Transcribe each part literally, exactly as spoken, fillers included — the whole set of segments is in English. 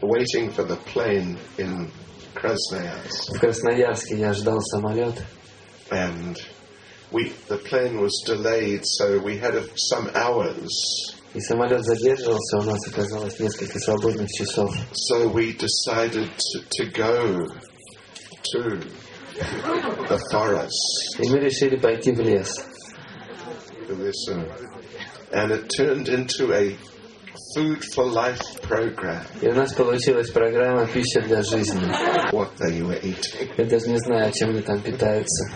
waiting for the plane in Krasnoyarsk. В Красноярске я ждал самолет. And we, the plane was delayed, so we had some hours. И самолет задерживался, у нас оказалось несколько свободных часов. So we decided to, to go to the forest. И мы решили пойти в лес. And it turned into a food for life program. И у нас получилась программа «Пища для жизни». What they were eating. Я даже не знаю, чем они там питаются.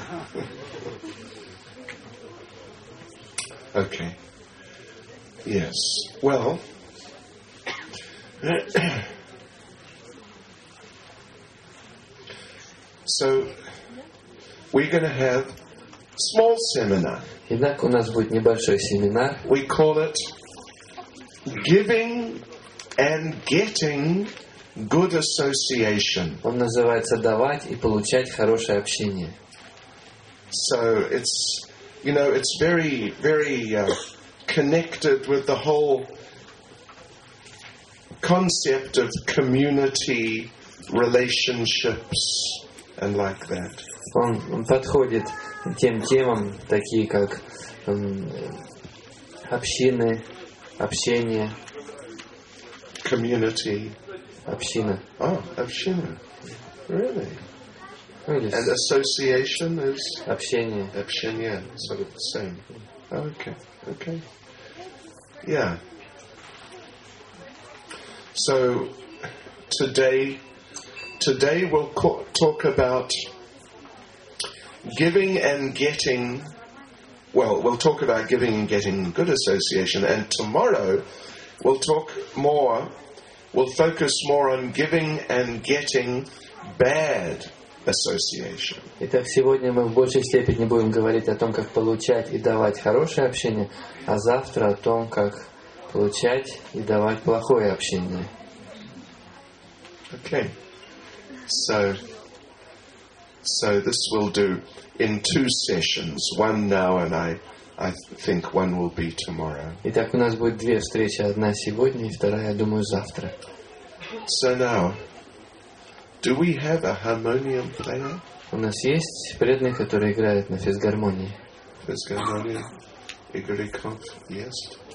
Okay. Yes. Well, so we're going to have small seminar. Итак, у нас будет небольшой семинар. We call it Giving and Getting Good Association. Он называется «Давать и получать хорошее общение». So it's, you know, it's very, very uh, connected with the whole concept of community, relationships, and like that. Он, он подходит к тем темам, такие как м, общины, общение. Community. Община. Oh, община. Really? Ну, или And association is? общение. Общение, sort of the same. Okay, okay. Yeah. So today, today we'll co- talk about giving and getting. Well, we'll talk about giving and getting good association, and tomorrow we'll talk more. We'll focus more on giving and getting bad association. Итак, сегодня мы в большей степени будем говорить о том, как получать и давать хорошее общение, а завтра о том, как получать и давать плохое общение. Okay. So, so this will do in two sessions. One now, and I, I think one will be tomorrow. Итак, у нас будет две встречи, одна сегодня и вторая, я думаю, завтра. So now, do we have a harmonium player? У нас есть преданный, который играет на физгармонии. Fisgarmonia, Igorikov, yes.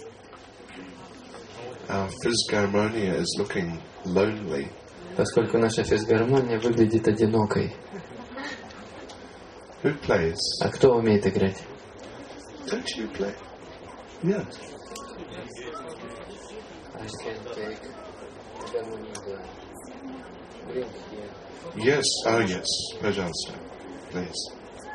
Our Fisgarmonia is looking lonely. Поскольку наша физгармония выглядит одинокой. Who plays? А кто умеет играть? Don't you play? Yeah. Yes, oh yes, пожалуйста, please.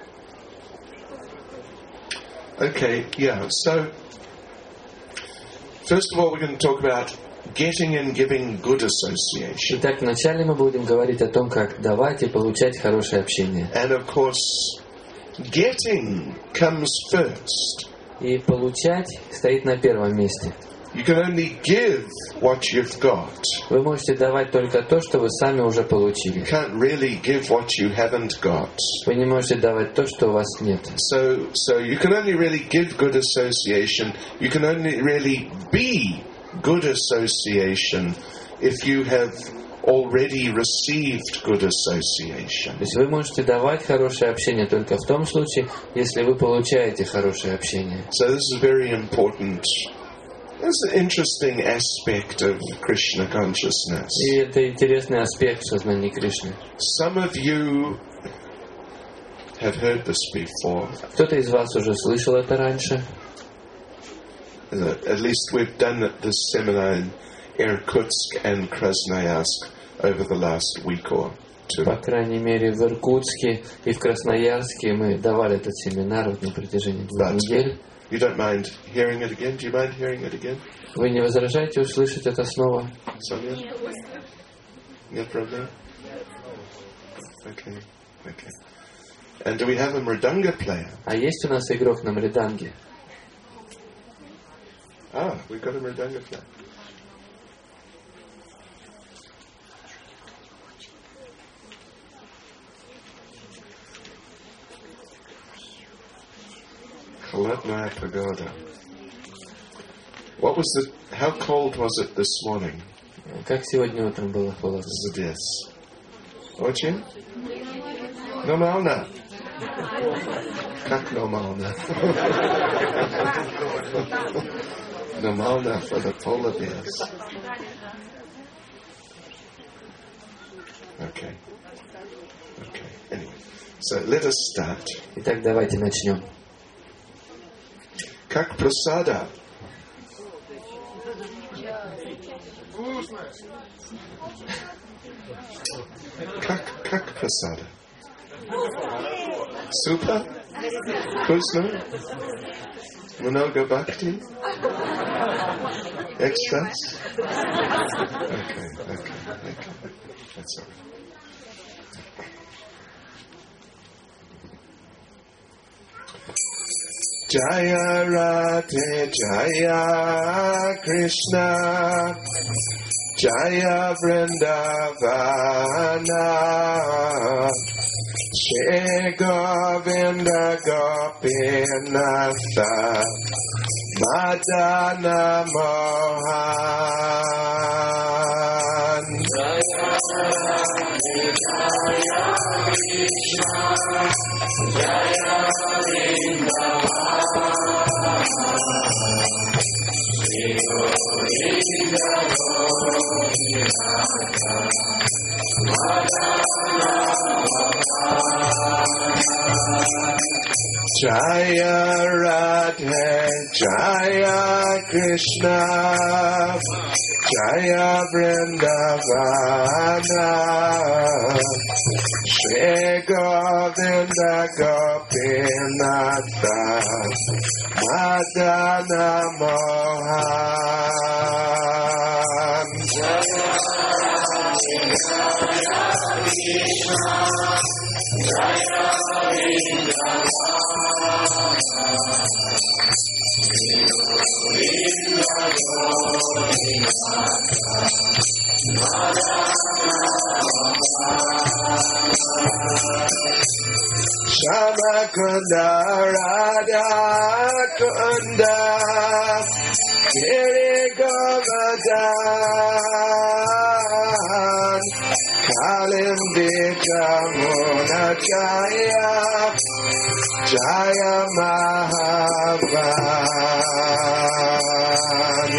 Okay, yeah, so first of all we're going to talk about getting and giving good association. Итак, вначале мы будем говорить о том, как давать и получать хорошее общение. And of course, getting comes first. И получать стоит на первом месте. You can only give what you've got. Вы можете давать только то, что вы сами уже получили. You can't really give what you haven't got. Вы не можете давать то, что у вас нет. So, so you can only really give good association. You can only really be good association if you have already received good association. То есть вы можете давать хорошее общение только в том случае, если вы получаете хорошее общение. So this is very important. It's an interesting aspect of Krishna consciousness. И это интересный аспект сознания Кришны. Some of you have heard this before. Кто-то из вас уже слышал это раньше. At least we've done this seminar in Irkutsk and Krasnoyarsk over the last week or two. По крайней мере, в Иркутске и в Красноярске мы давали этот семинар вот на протяжении двух недель. You don't mind hearing it again? Do you mind hearing it again? Вы не возражаете услышать это снова? Sonia? Нет проблем? Okay, okay. And do we have a mridanga player? А есть у нас игрок на мриданге? Ah, we've got a mridanga player. Холодная погода. What was the? How cold was it this morning? Как сегодня утром было холодно? Здесь. Очень? Нормально. Как нормально? Нормально for the polar bears. Okay. Okay. Anyway, so let us start. Итак, давайте начнем. Как просада. Как, как просада? Супер? Вкусно? Много бхакти? Экстрас? Okay, okay, okay. That's all right. Jaya Radhe Jaya Krishna Jaya Vrindavana Shri Govinda Gopinatha Madana Mohan Jaya Radhe Jaya Krishna Jaya Vrindavana Shri Govinda Gopinatha Madana Jaya Radhe Jaya Krishna Jaya Vrindavana Shri Govinda Gopinatha Madana Mohan Jaya Krishna Jaya Shama Kunda Radha Kunda Giri Govardhan Kalimdi Jamuna Jaya Jaya Mahavan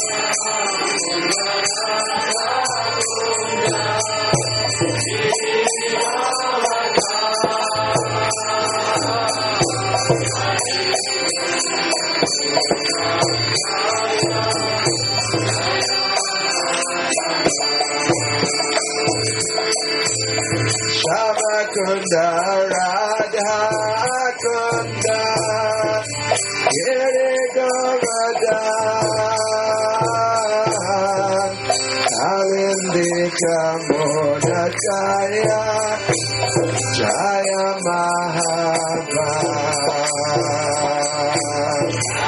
Shama Kunda Radha Kunda Giri Govardhan Kalindi Jamuna Jaya Jaya Mahavan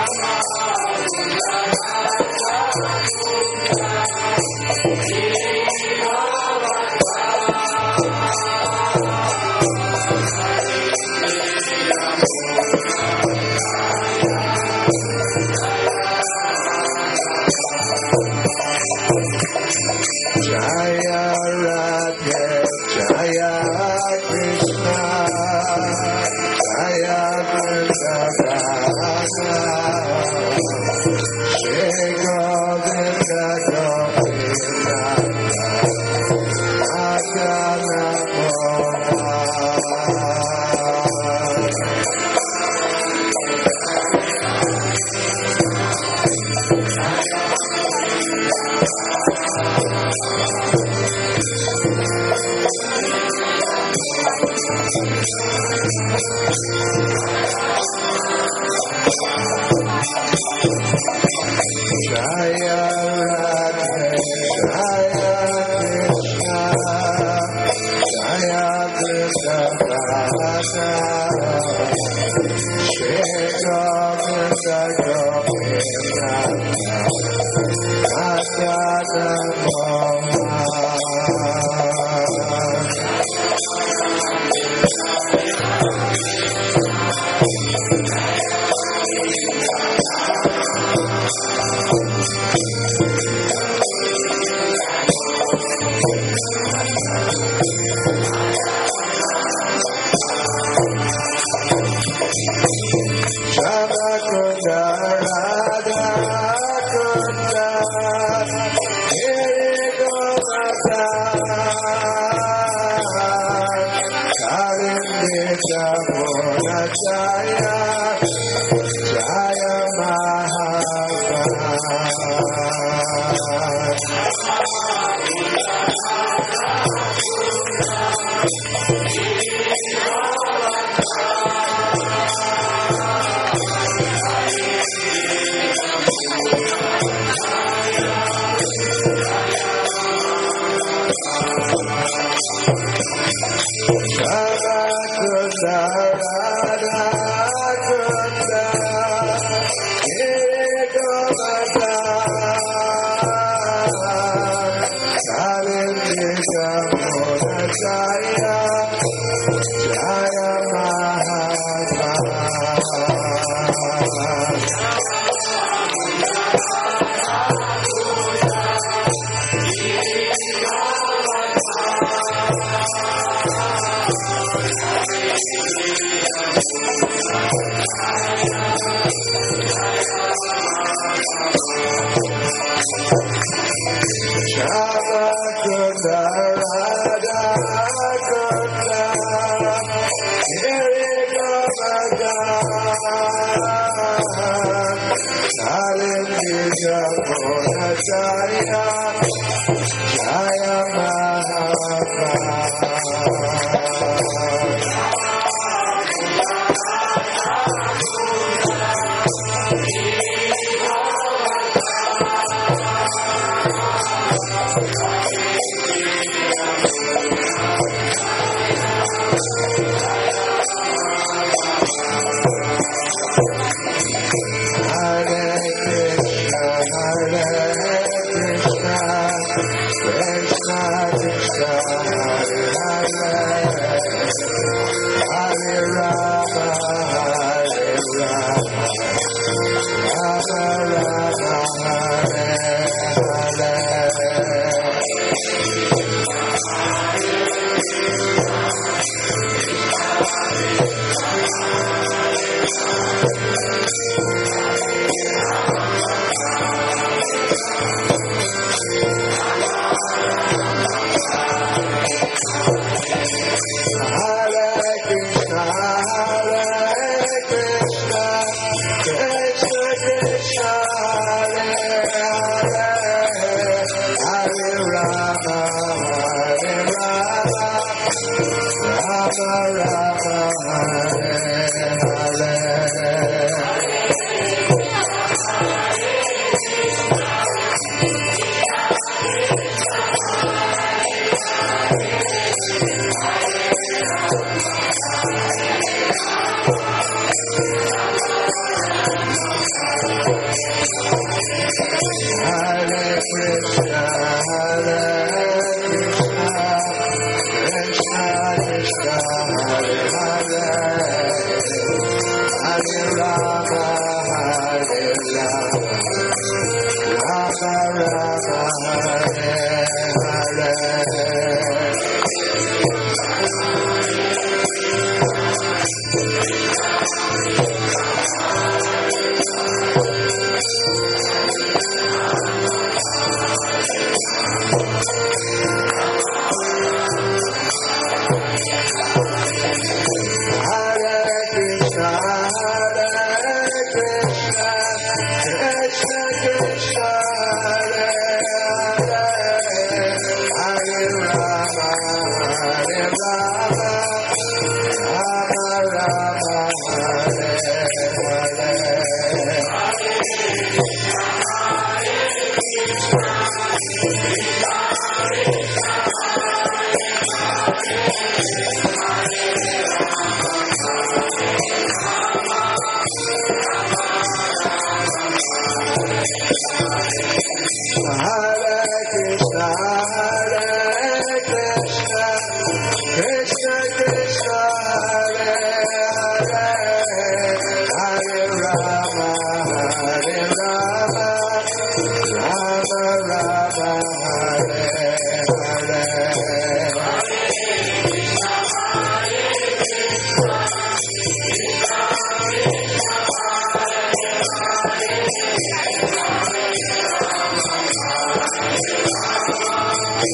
Jaya Radhe Jaya Krishna Jaya Vrindavana Shri Govinda Gopinatha Madana Jaya Radhe Jaya Krishna Jaya Vrindavana Shri Govinda Gopinatha Madana Mohan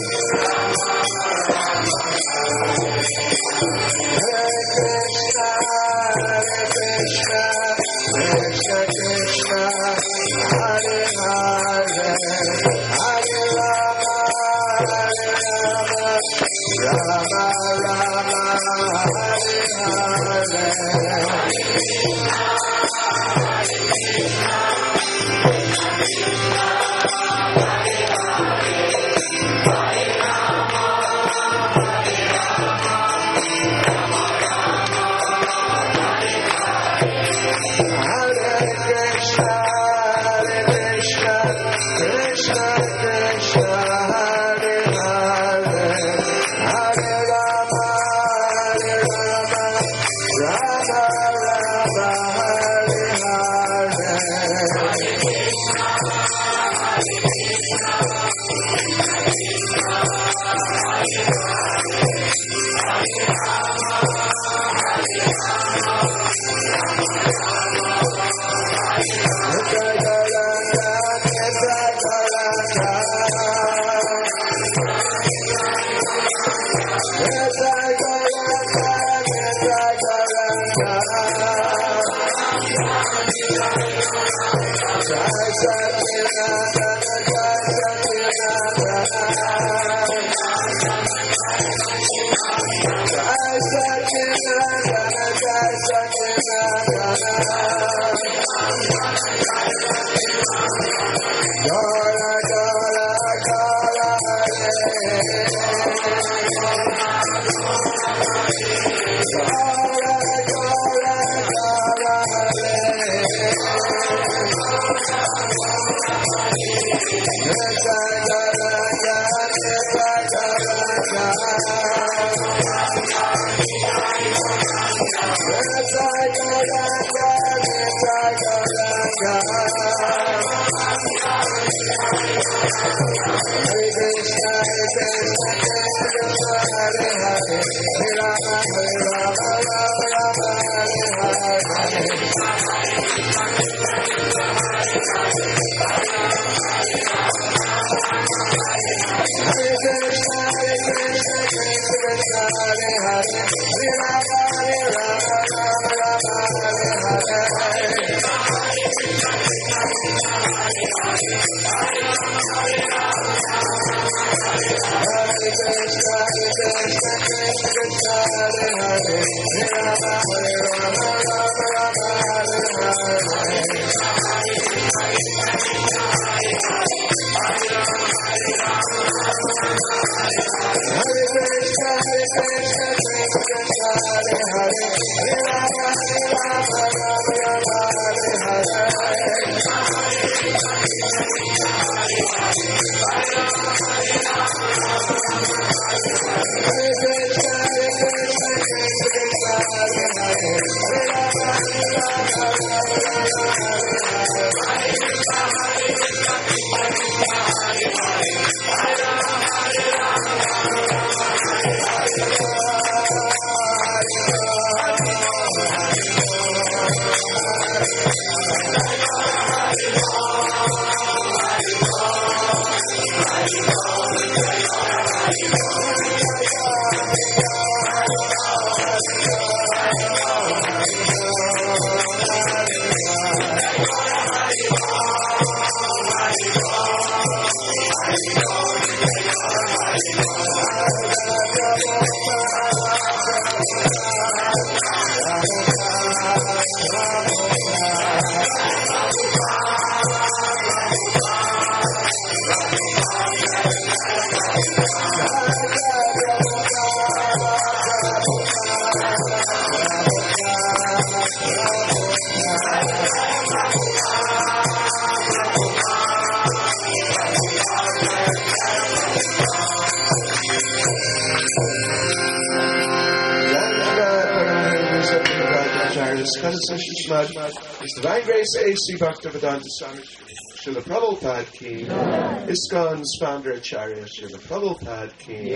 Is Divine Grace A C Bhaktivedanta Swami Srila Prabhupada ki, ISKCON's founder Acharya Srila Prabhupada ki,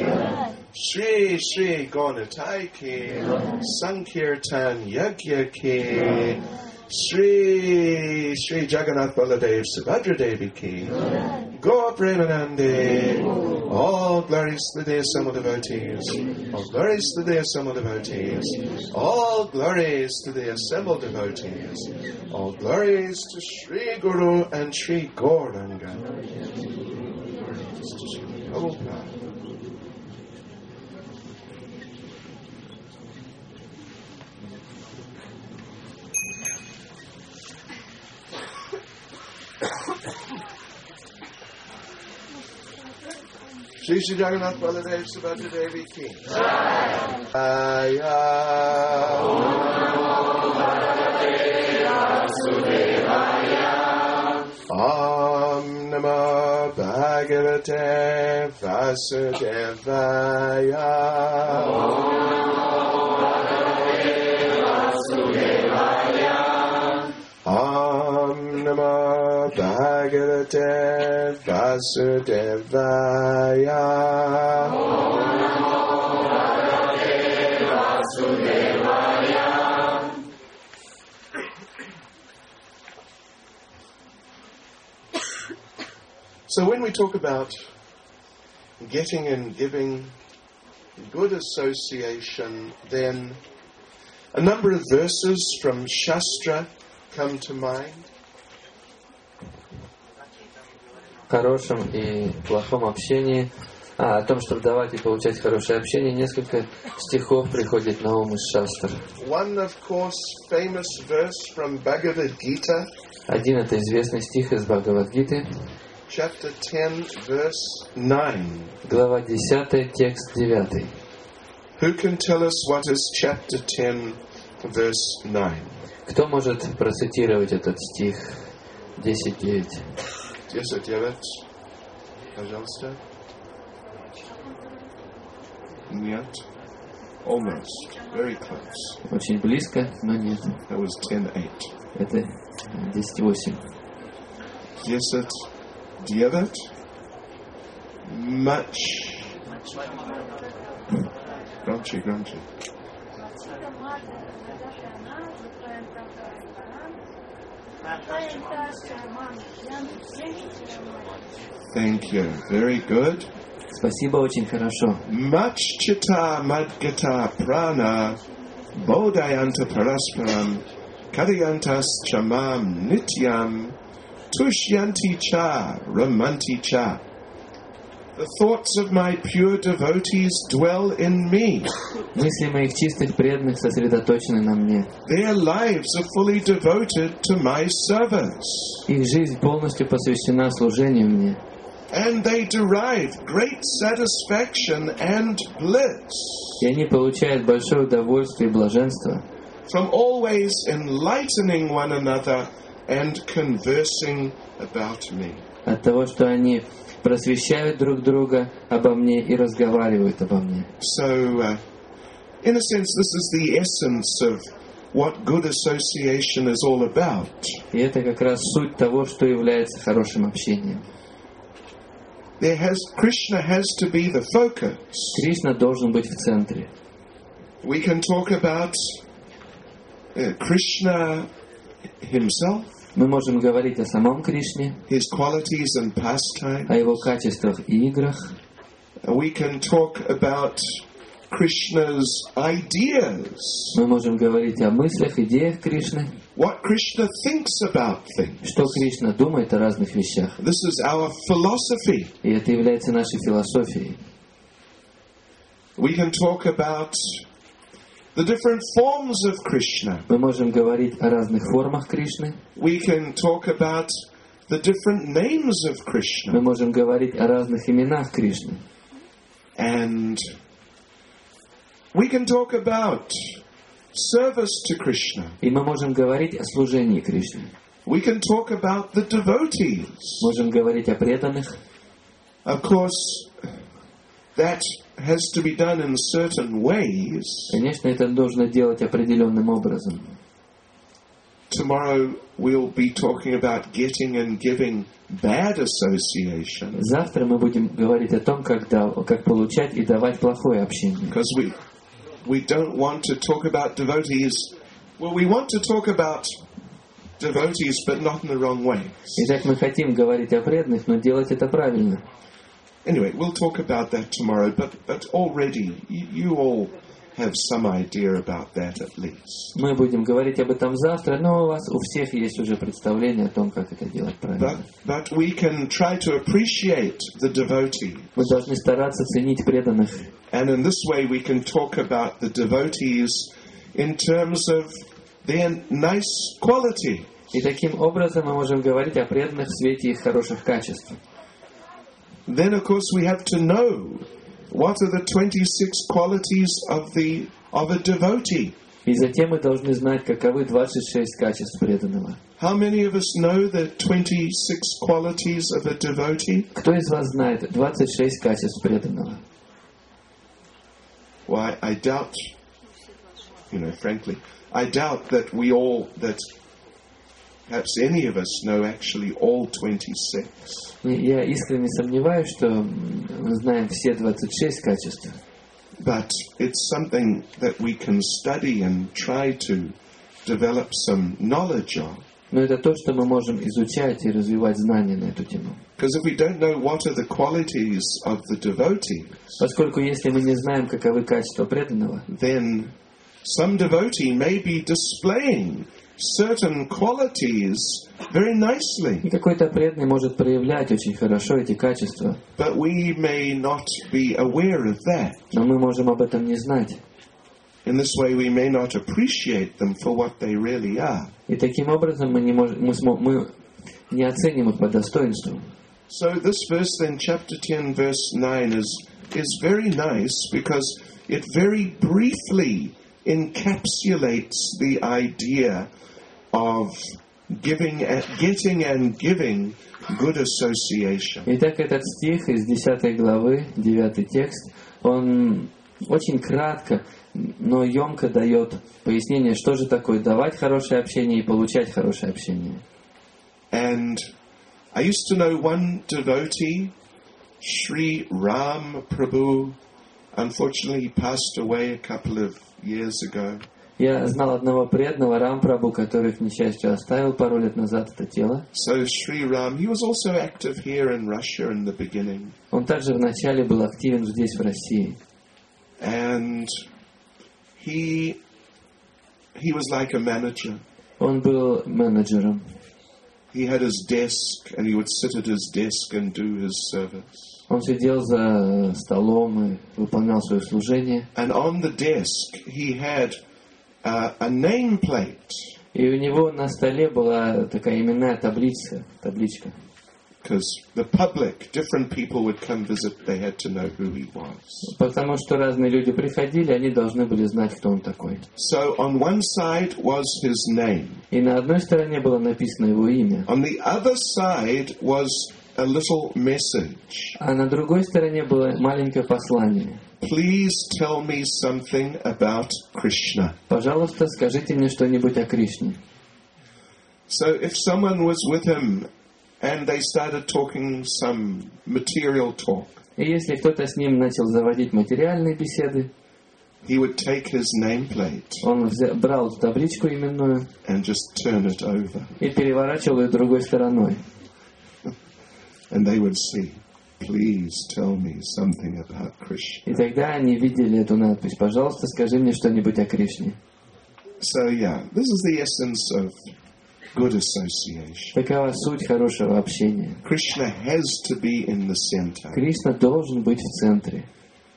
Sri Sri Gaunatai ki, Sankirtan Yagya ki, Sri Sri Jagannath Baladev Subhadra Devi ki, Gaur Oh, Premanande. All glories to the assembled devotees. All glories to the assembled devotees. All glories to the assembled devotees. All glories to Sri Guru and Sri Gauranga. Oh, God. Shri Shri Jagannath Baladev Subhadra Devi Ki Jaya. Om Namo Bhagavate Vasudevaya. Om Namo Bhagavate Vasudevaya. So when we talk about getting and giving good association, then a number of verses from Shastra come to mind. В хорошем и плохом общении, а, о том, чтобы давать и получать хорошее общение, несколько стихов приходит на ум из шастр. One, of course, famous verse from Bhagavad Gita. Один — это известный стих из Бхагавад-гиты, Chapter ten, verse nine. глава десятая, текст девятый. Who can tell us what is chapter ten, verse nine? Кто может процитировать этот стих десять девять? десять девять. Пожалуйста. Нет. Almost. Very close. Очень близко, но нет. That was ten eight. Это десять восемь. десять девять. Much. Громче, громче. Thank you. Very good. Спасибо, очень хорошо. Machchita madgata prana bodhayanta parasparam kadyantas chamam nityam tushyanti cha ramanti cha. The thoughts of my pure devotees dwell in me. Мысли моих чистых преданных сосредоточены на мне. Their lives are fully devoted to my service. Их жизнь полностью посвящена служению мне. And they derive great satisfaction and bliss И они получают большое удовольствие и блаженство from always enlightening one another and conversing about me. от того, что они просвещают друг друга обо мне и разговаривают обо мне. So, uh, in a sense, this is the essence of what good association is all about. И это как раз суть того, что является хорошим общением. There has Krishna has to be the focus. Кришна должен быть в центре. We can talk about uh, Krishna himself, Мы можем говорить о самом Кришне, his qualities and pastimes. о его качествах и играх. We can talk about Krishna's ideas, Мы можем говорить о мыслях, идеях Кришны, what Krishna thinks about things. что Кришна думает о разных вещах. This is our philosophy. И это является нашей философией. We can talk about the different forms of Krishna. Мы можем говорить о разных формах Кришны. We can talk about the different names of Мы Krishna. можем говорить о разных именах Кришны. And we can talk about service to Krishna. И мы можем говорить о служении Кришне. We can talk about the devotees. Можем говорить о преданных. Of course, that has to be done in certain ways. Конечно, это нужно делать определенным образом. Tomorrow we'll be talking about getting and giving bad association. Завтра мы будем говорить о том, как, дав- как получать и давать плохое общение. Because we, we don't want to talk about devotees. Well, we want to talk about devotees, but not in the wrong ways. Итак, мы хотим говорить о преданных, но делать это правильно. Anyway, we'll talk about that tomorrow, but, but already you, you all have some idea about that at least. Мы будем говорить об этом завтра, но у вас у всех есть уже представление о том, как это делать правильно. But, but we can try to appreciate the devotee. Мы должны стараться ценить преданных. And in this way we can talk about the devotees in terms of their nice quality. И таким образом мы можем говорить о преданных в свете их хороших качеств. Then, of course, we have to know what are the twenty-six qualities of the of a devotee. И затем мы должны знать, каковы двадцать шесть качеств преданного. How many of us know the twenty-six qualities of a devotee? Кто из вас знает двадцать шесть качеств преданного? Why, I doubt, you know, frankly, I doubt that we all, that perhaps any of us know actually all twenty-six. Я искренне сомневаюсь, что мы знаем все двадцать шесть качеств. But it's something that we can study and try to develop some knowledge of. Но это то, что мы можем изучать и развивать знания на эту тему. Because if we don't know what are the qualities of the devotee, Поскольку если мы не знаем, каковы качества преданного, then some devotee may be displaying certain qualities very nicely, и какой-то преданный может проявлять очень хорошо эти качества, but we may not be aware of that. но мы можем об этом не знать. In this way, we may not appreciate them for what they really are. И таким образом мы не, можем, мы, смо, мы не оценим их по достоинству. So this verse then, chapter ten, verse nine, is, is very nice because it very briefly encapsulates the idea of giving, getting and giving good association. Итак, этот стих из десятой главы, девятый текст, он очень кратко, но емко дает пояснение, что же такое давать хорошее общение и получать хорошее общение. And I used to know one devotee, Sri Ram Prabhu. Unfortunately, he passed away a couple of years ago. Я знал одного преданного, Рампрабху, который, к несчастью, оставил пару лет назад это тело. So Sri Ram, he was also active here in Russia in the beginning. Он также вначале был активен здесь, в России. And he he was like a manager. Он был менеджером. He had his desk, and he would sit at his desk and do his service. Он сидел за столом и выполнял свое служение. And on the desk, he had uh, a nameplate. И у него на столе была такая именная таблица, табличка. Because the public, different people would come visit, they had to know who he was. Потому что разные люди приходили, они должны были знать, кто он такой. So on one side was his name. И на одной стороне было написано его имя. On the other side was a little message. А на другой стороне было маленькое послание. Please tell me something about Krishna. Пожалуйста, скажите мне что-нибудь о Кришне. So if someone was with him and they started talking some material talk, И если кто-то с ним начал заводить материальные беседы, he would take his nameplate он взял, брал табличку именную and just turn it over. и переворачивал ее другой стороной. And they would see, please tell me something about Krishna. И тогда они видели эту надпись: «Пожалуйста, скажи мне что-нибудь о Кришне». So yeah, this is the essence of good association. Такова суть хорошего общения. Krishna has to be in the center. Кришна должен быть в центре.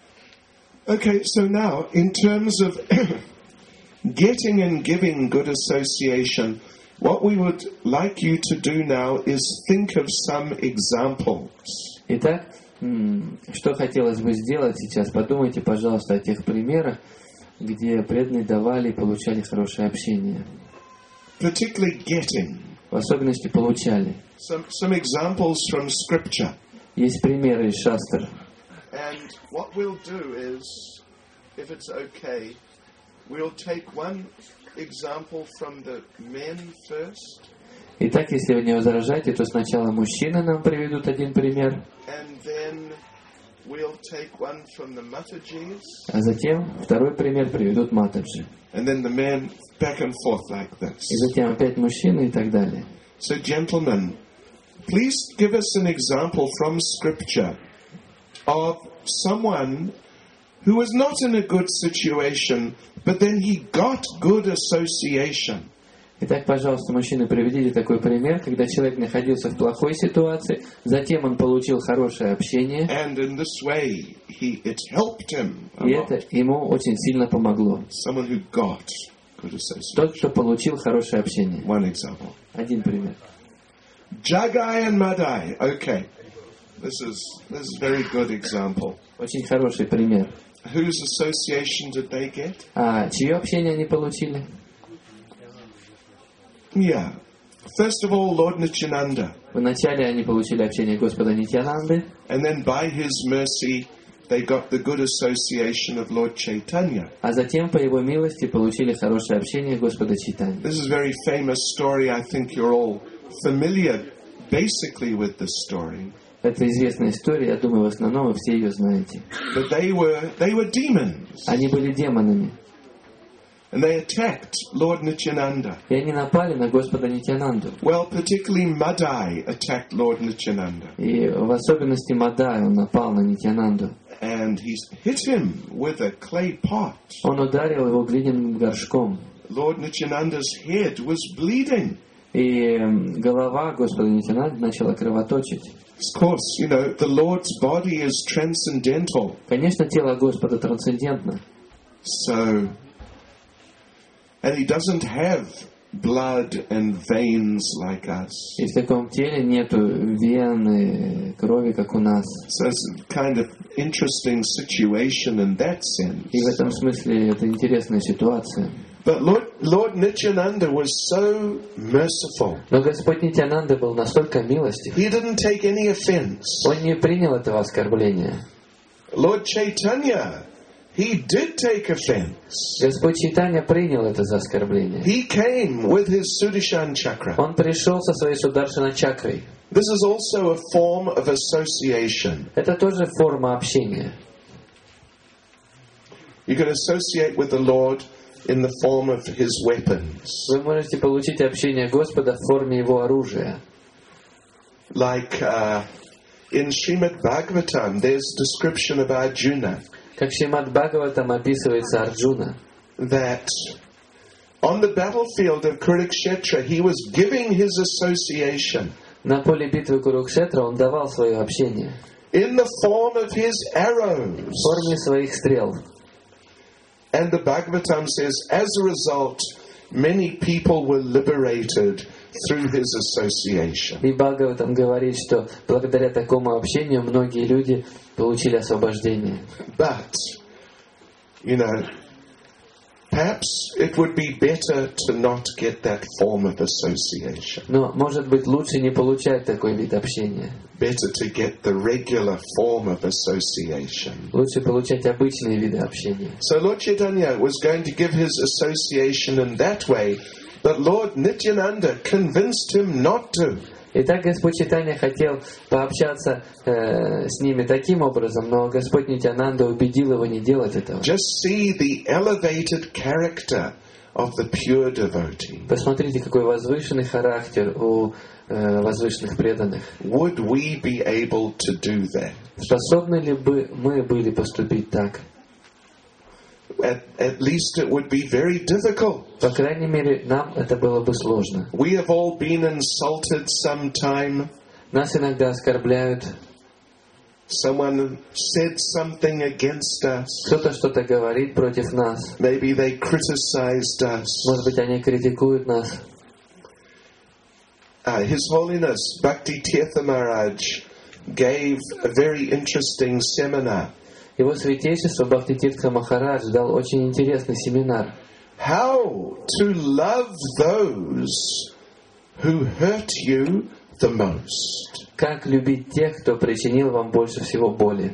Okay, so now, in terms of getting and giving good association, what we would like you to do now is think of some examples. Итак, что хотелось бы сделать сейчас? Подумайте, пожалуйста, о тех примерах, где преданные давали и получали хорошее общение. Particularly getting. В особенности получали. Some, some examples from Scripture. Есть примеры из Шастр. And what we'll do is, if it's okay, we'll take one example from the men first. Итак, если вы не возражаете, то сначала мужчины нам приведут один пример. And then we'll take one from the Mataji's. А затем второй пример приведут Матаджи. And then the men back and forth like this. И затем опять мужчины и так далее. So, gentlemen, please give us an example from Scripture of someone who was not in a good situation, but then he got good association. Итак, пожалуйста, мужчины, приведите такой пример, когда человек находился в плохой ситуации, затем он получил хорошее общение, And in this way, he, it helped him a и lot. это ему очень сильно помогло. Someone who got good association. Тот, кто получил хорошее общение. One example. Один пример. Jagai and Madai. Okay. This is this is a very good example. Очень хороший пример. Whose association did they get? А чье общение они получили? Yeah. First of all, Lord Nityananda. Вначале они получили общение Господа Нитьянанды, And then by his mercy, they got the good association of Lord Chaitanya. а затем по его милости получили хорошее общение Господа Чайтаньи. This is a very famous story. I think you're all familiar basically with this story. Это известная история, я думаю, в основном вы все ее знаете. But they were they were demons. Они были демонами, And they attacked Lord Nityananda. и они напали на Господа Нитьянанду. Well, particularly Madai attacked Lord Nityananda. И в особенности Мадай, он напал на Нитьянанду. And he hit him with a clay pot. Он ударил его глиняным горшком. Lord Nityananda's head was bleeding. И голова Господа Нитьянанды начала кровоточить. Of course, you know, the Lord's body is transcendental. Конечно, тело Господа трансцендентно. So, and he doesn't have blood and veins like us. И в таком теле нету вен, крови, как у нас. So it's a kind of interesting situation in that sense. И в этом смысле это интересная ситуация. But Lord, Lord Nityananda was so merciful. Но Господь Нитьянанда был настолько милостив, He didn't take any offense. он не принял этого оскорбления. Lord Chaitanya, he did take offense. Господь Чайтанья принял это за оскорбление. He came with his Sudarshan chakra. Он пришел со своей Сударшана чакрой. This is also a form of association. Это тоже форма общения. You can associate with the Lord in the form of his weapons. Вы можете получить общение Господа в форме Его оружия. Like uh, in Srimad Bhagavatam, there's description of Arjuna Как Шримад Бхагаватам описывается Арджуна, that on the battlefield of Kurukshetra, he was giving his association на поле битвы Курукшетра он давал свое общение in the form of his arrows. в форме своих стрел. And the Bhagavatam says, as a result, many people were liberated through his association. И Бхагаватам говорит, что благодаря такому общению многие люди получили освобождение. But, you know, perhaps it would be better to not get that form of association. Но, может быть, лучше не получать такой вид общения. Better to get the regular form of association. Лучше получать обычные виды общения. So Lord Chaitanya was going to give his association in that way, but Lord Nityananda convinced him not to. Итак, Господь Чайтанья хотел пообщаться э, с ними таким образом, но Господь Нитьянанда убедил его не делать этого. Just see the elevated character of the pure devotee. Посмотрите, какой возвышенный характер у э, возвышенных преданных. Would we be able to do that? Способны ли бы мы были поступить так? At, at least it would be very difficult. По крайней мере, нам это было бы сложно. We have all been insulted sometime. Нас иногда оскорбляют. Someone said something against us. Кто-то что-то говорит против нас. Maybe they criticized us. Может быть, они критикуют нас. Uh, His Holiness Bhakti Tirtha Maharaj gave a very interesting seminar. Его Святейшество Бхактитиртха Махарадж дал очень интересный семинар. How to love those who hurt you the most. Как любить тех, кто причинил вам больше всего боли.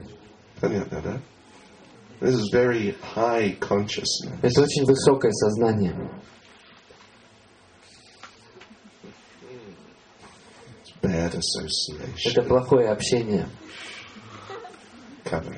This is very high consciousness. Это очень высокое сознание. It's bad association. Это плохое общение. covering.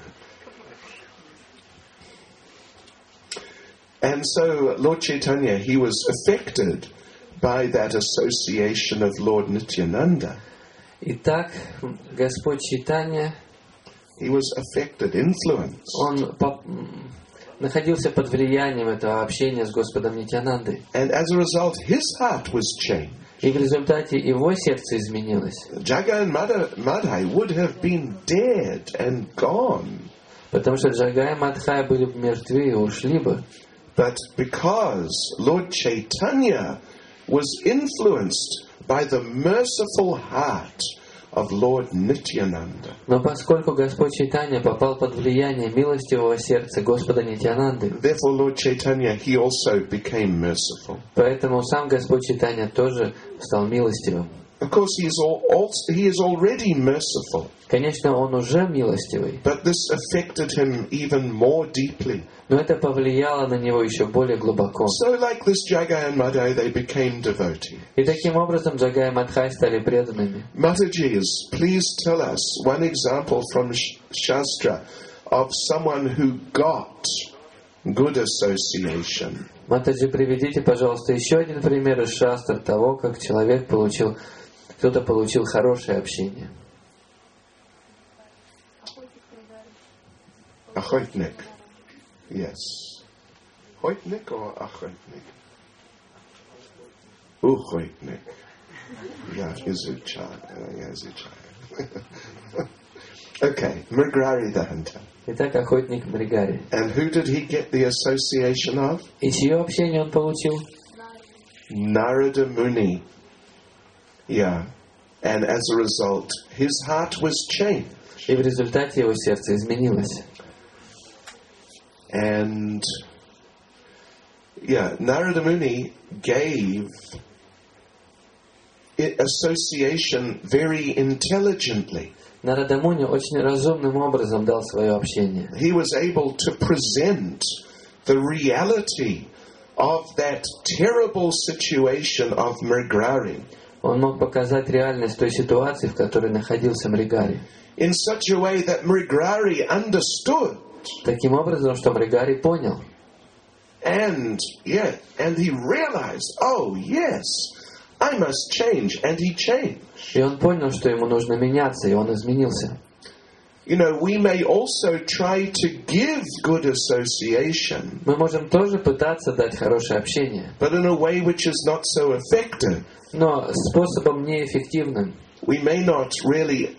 And so Lord Chaitanya, he was affected by that association of Lord Nityananda. Итак, Господь Чайтанья, He was affected, influenced. он по- находился под влиянием этого общения с Господом Нитьянандой. And as a result, his heart was changed. И в результате его сердце изменилось. Jagai and Madha- Madhai would have been dead and gone. Потому что Джагай и Мадхай были бы мертвы и ушли бы. But because Lord Chaitanya was influenced by the merciful heart of Lord Nityananda, Но поскольку Господь Чайтанья попал под влияние милостивого сердца Господа Нитьянанды, therefore Lord Chaitanya, he also became merciful. поэтому сам Господь Чайтанья тоже стал милостивым. Of course, he is, all, also, he is already merciful, Конечно, он уже милостивый, but this affected him even more deeply. но это повлияло на него еще более глубоко. So like this Jagai and Madhai, they became devotees. И таким образом Джагай и Мадхай стали преданными. Mataji, please tell us one example from Sh- Shastra of someone who got good association. Матаджи, приведите, пожалуйста, еще один пример из шастр того, как человек получил, кто-то получил хорошее общение. Охотник. Yes. Охотник or охотник? Охотник. Yeah, изучаю. Я изучаю. Okay, Mrigaри the hunter. Итак, охотник Мригари. And who did he get the association of? И чье общение он получил? Narada Muni. Yeah. And as a result, his heart was changed. И в результате его сердце изменилось. And yeah, Narada Muni gave it association very intelligently. Нарада Муни очень разумным образом дал свое общение. He was able to present the reality of that terrible situation of Mrigaри Он мог показать реальность той ситуации, в которой находился Мригари. in such a way that Mrigaри understood. Таким образом, что Мригари понял. And yeah, and he realized, oh yes, I must change, and he changed. И он понял, что ему нужно меняться, и он изменился. You know, we may also try to give good association, Мы можем тоже пытаться дать хорошее общение, but in a way which is not so effective. но способом неэффективным. We may not really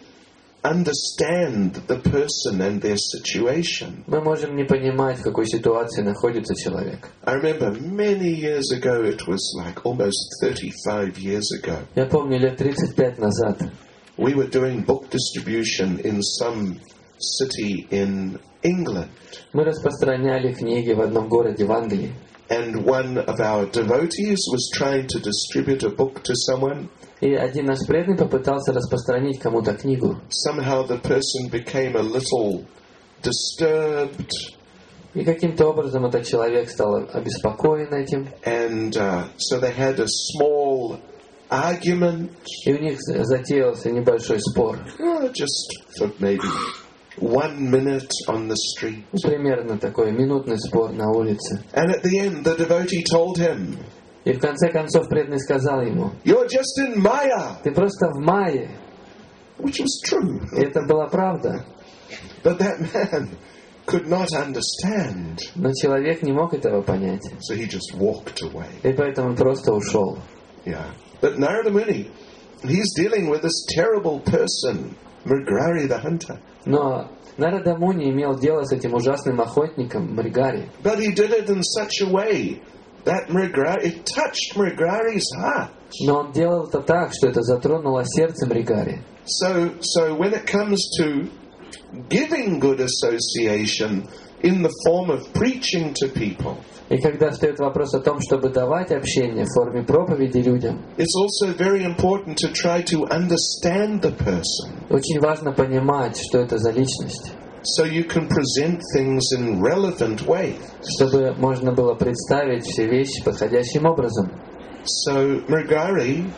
understand the person and their situation. Мы можем не понимать, в какой ситуации находится человек. I remember many years ago, it was like almost thirty-five years ago, Я помню, лет тридцать пять назад we were doing book distribution in some city in England. мы распространяли книги в одном городе в Англии. And one of our devotees was trying to distribute a book to someone. И один наш преданный попытался распространить кому-то книгу. Somehow the person became a little disturbed, И каким-то образом этот человек стал обеспокоен этим. and uh, so they had a small argument, И у них затеялся небольшой спор. uh, just for maybe one minute on the street. Ну, примерно такой минутный спор на улице. And at the end, the devotee told him, И в конце концов преданный сказал ему: "You're just in Maya," ты просто в мае. which was true. И это была правда. But that man could not understand, Но человек не мог этого понять. so he just walked away. И поэтому он просто ушел. Yeah. But Narada Muni, he's dealing with this terrible person, Mrigaри the hunter. Но Нарада Муни имел дело с этим ужасным охотником Мригари. But he did it in such a way that Mrigaри, it touched Mrigari's heart. Но он делал это так, что это затронуло сердце Мригари. So, so when it comes to giving good association in the form of preaching to people, И когда встает вопрос о том, чтобы давать общение в форме проповеди людям, it's also very important to try to understand the person, очень важно понимать, что это за личность, so you can present things in relevant ways. чтобы можно было представить все вещи подходящим образом. So Mrigari,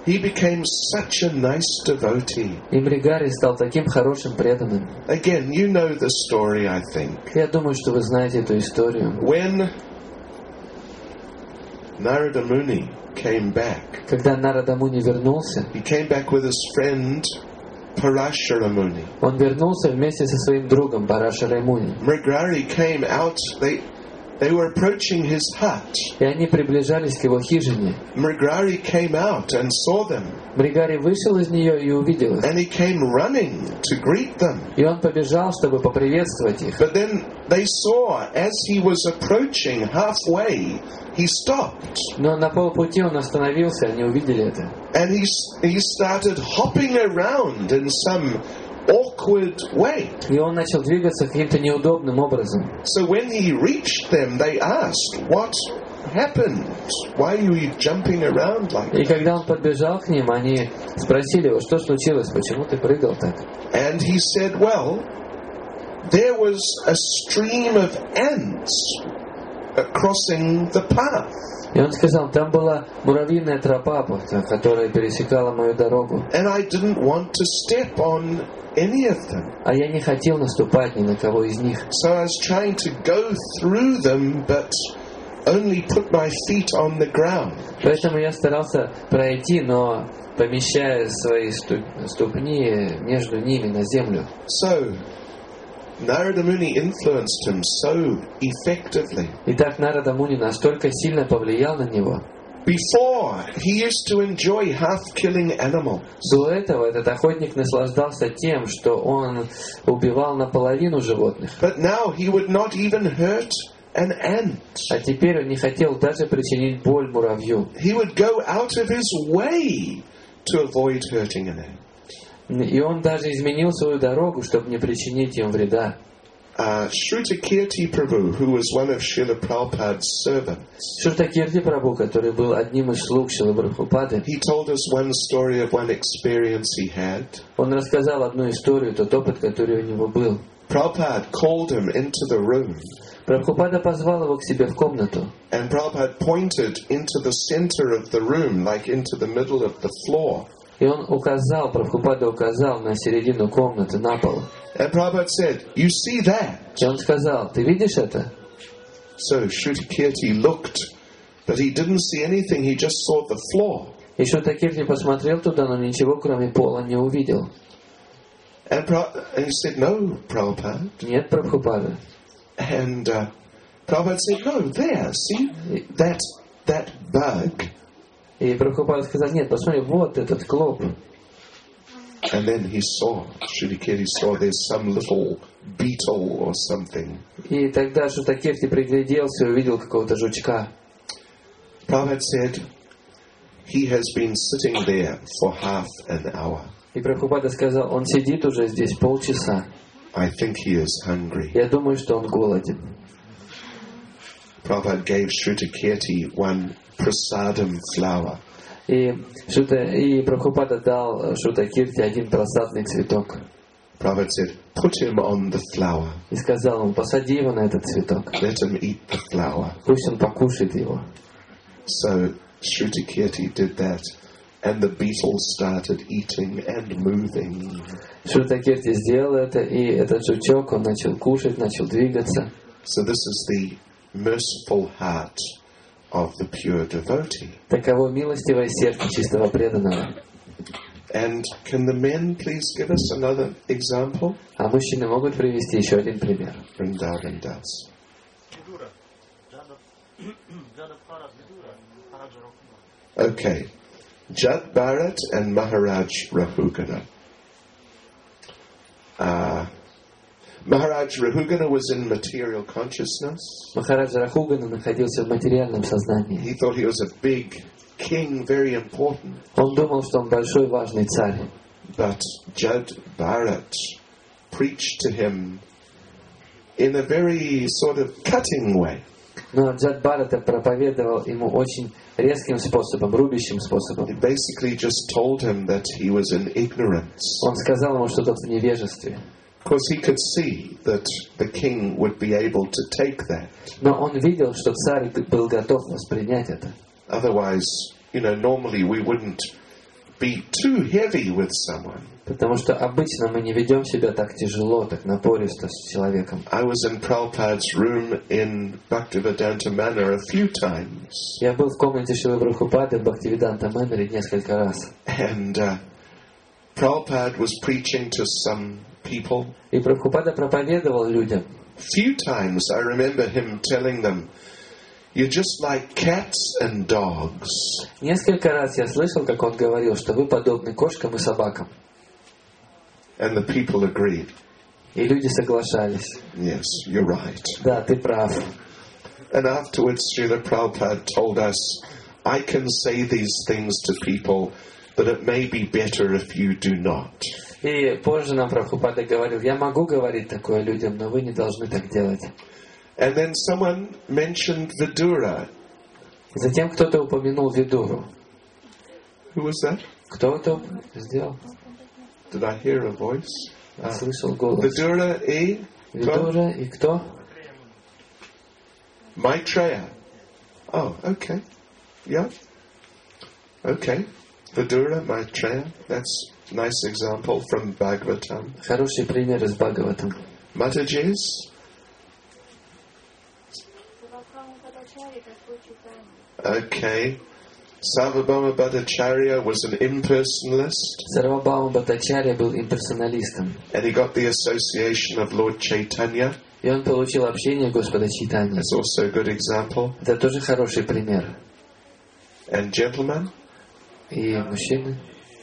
He became such a nice devotee. И Мригари стал таким хорошим преданным. Again, you know the story, I think. Я думаю, что вы знаете эту историю. When Narada Muni came back, Когда Нарада Муни вернулся, he came back with his friend Parashara Muni. он вернулся вместе со своим другом Парашарой Муни. Mrigarhi came out, they, they were approaching his hut. И они приближались к его хижине. Mrigarhi came out and saw them. Мригари вышел из нее и увидел их. And he came running to greet them. И он побежал, чтобы поприветствовать их. But then they saw, as he was approaching halfway, he stopped. Но на полпути он остановился, они увидели это. And he, he started hopping around in some awkward way. И он начал двигаться каким-то неудобным образом. So when he reached them, they asked, what happened? Why are you jumping around like И that? когда он подбежал к ним, они спросили его, что случилось, почему ты прыгал так? And he said, well, there was a stream of ants crossing the path. И он сказал, там была муравьиная тропа, которая пересекала мою дорогу. And I didn't want to step on any of them. А я не хотел наступать ни на кого из них. So I was trying to go through them, but only put my feet on the ground. Поэтому я старался пройти, но помещая свои ступни между ними на землю. So Narada Muni influenced him so effectively. Итак, Нарада Муни настолько сильно повлиял на него. Before, he used to enjoy half-killing animals. До этого этот охотник наслаждался тем, что он убивал наполовину животных. But now he would not even hurt an ant. А теперь он не хотел даже причинить боль муравью. He would go out of his way to avoid hurting an ant. И он даже изменил свою дорогу, чтобы не причинить им вреда. Uh, Shrutakirti Prabhu, who was one of Srila Prabhupada's servants, Шуртакирти Прабху, который был одним из слуг Шрилы Прабхупады, he told us one story of one experience he had. он рассказал одну историю, тот опыт, который у него был. Prabhupada called him into the room, Прабхупада позвал его к себе в комнату. and Prabhupada pointed into the center of the room, like into the middle of the floor. И он указал, Прабхупада указал на середину комнаты, на пол. And Prabhupada said, "You see that?" И он сказал, ты видишь это? So Shrutakirti looked, but he didn't see anything, he just saw the floor. И Шуртакирти посмотрел туда, но ничего кроме пола не увидел. And, Pra- and he said, "No, Prabhupada." Нет, Прабхупада. And uh, Prabhupada said, "No, there, see? That, that bug." И Прабхупада сказал, нет, посмотри, вот этот клоп. And then he saw, Shrutakirti saw there's some little beetle or something. И тогда Шуртакирти пригляделся и увидел какого-то жучка. Prabhupada said, "He has been sitting there for half an hour. И Прабхупада сказал, он сидит уже здесь полчаса. I think he is hungry." Я думаю, что он голоден. Prabhupada gave Shrutakirti one prasadam flower. И, Шута, и Прабхупада дал Шуртакирти один просадный цветок. Prabhupada said, "Put him on the flower. И сказал ему, посади его на этот цветок. Let him eat the flower." Пусть он покушает его. So Shrutakirti did that, and the beetle started eating and moving. Шуртакирти сделал это, и этот жучок, он начал кушать, начал двигаться. So this is the merciful heart of the pure devotee. Таково милостивое сердце чистого преданного. And can the men please give us another example? А мужчины могут привести еще один пример. Vrindavan Das. Okay. Jad Bharat and Maharaj Rahugana. Uh, Maharaj Rahugana was in material consciousness. Махараджа Рахугана находился в материальном сознании. He thought he was a big king, very important. Он думал, что он большой важный царь. But Jad Bharat preached to him in a very sort of cutting way. Но Джад Бхарата проповедовал ему очень резким способом, рубящим способом. He basically just told him that he was in ignorance. Он сказал ему, что тот в невежестве. Because he could see that the king would be able to take that. Но он видел, что царь был готов воспринять это. Otherwise, you know, normally we wouldn't be too heavy with someone. Потому что обычно мы не ведем себя так тяжело, так напористо с человеком. I was in Prabhupada's room in Bhaktivedanta Manor a few times. Я был в комнате Шрилы Прабхупады в Бхактивиданта Манере несколько раз. And uh, Prabhupada was preaching to some people. И Прабхупада проповедовал людям. Few times I remember him telling them, "You're just like cats and dogs." Несколько раз я слышал, как он говорил, что вы подобны кошкам и собакам. And the people agreed. И люди соглашались. Yes, you're right. Да, ты прав. And afterwards, Srila Prabhupada told us, I can say these things to people, but it may be better if you do not. И позже нам Прабхупада говорил, я могу говорить такое людям, но вы не должны так делать. And then someone mentioned Vidura. Затем кто-то упомянул Видуру. Who was that? Кто это сделал? Did I hear a voice? Я слышал голос. Vidura и Видура и кто? Maitreya. Oh, okay. Yeah. Okay. Vidura, Maitreya. That's a nice example from Bhagavatam. Хороший пример из Бхагаватам. Mataji's? Okay. Sarvabhauma Bhattacharya was an impersonalist. Сарвабхаума Бхаттачарья был имперсоналистом. And he got the association of Lord Chaitanya. И он получил общение Господа Чайтаньи. That's also a good example. Это тоже хороший пример. And gentlemen? И мужчины.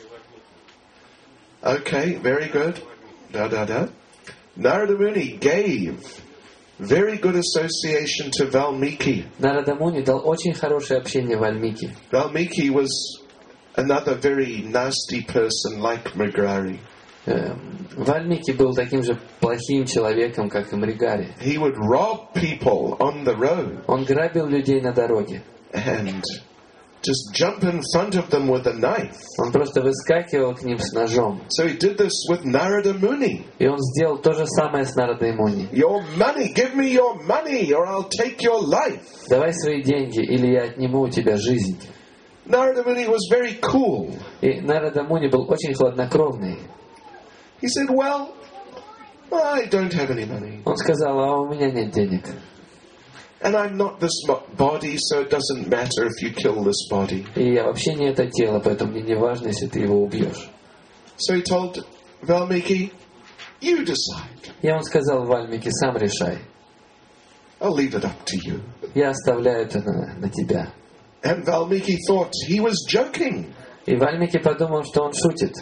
Okay, very good. Da da da. Narada Muni gave very good association to Valmiki. Нарада Муни дал очень хорошее общение Вальмики. Valmiki was another very nasty person like Mrigarhi. Вальмики был таким же плохим человеком, как и Мригари. He would rob people on the road. Он грабил людей на дороге. And just jump in front of them with a knife. Он просто выскакивал к ним с ножом. So he did this with Narada Muni. И он сделал то же самое с Нарадой Муни. Your money, give me your money or I'll take your life. Давай свои деньги, или я отниму у тебя жизнь. Narada Muni was very cool. И Нарада Муни был очень хладнокровный. He said, well, I don't have any money. Он сказал, а у меня нет денег. And I'm not this body, so it doesn't matter if you kill this body. И я вообще не это тело, поэтому мне не важно, если ты его убьешь. So he told Valmiki, you decide. И он сказал Вальмики, сам решай. I'll leave it up to you. Я оставляю это на, на тебя. And Valmiki thought he was joking. И Вальмики подумал, что он шутит.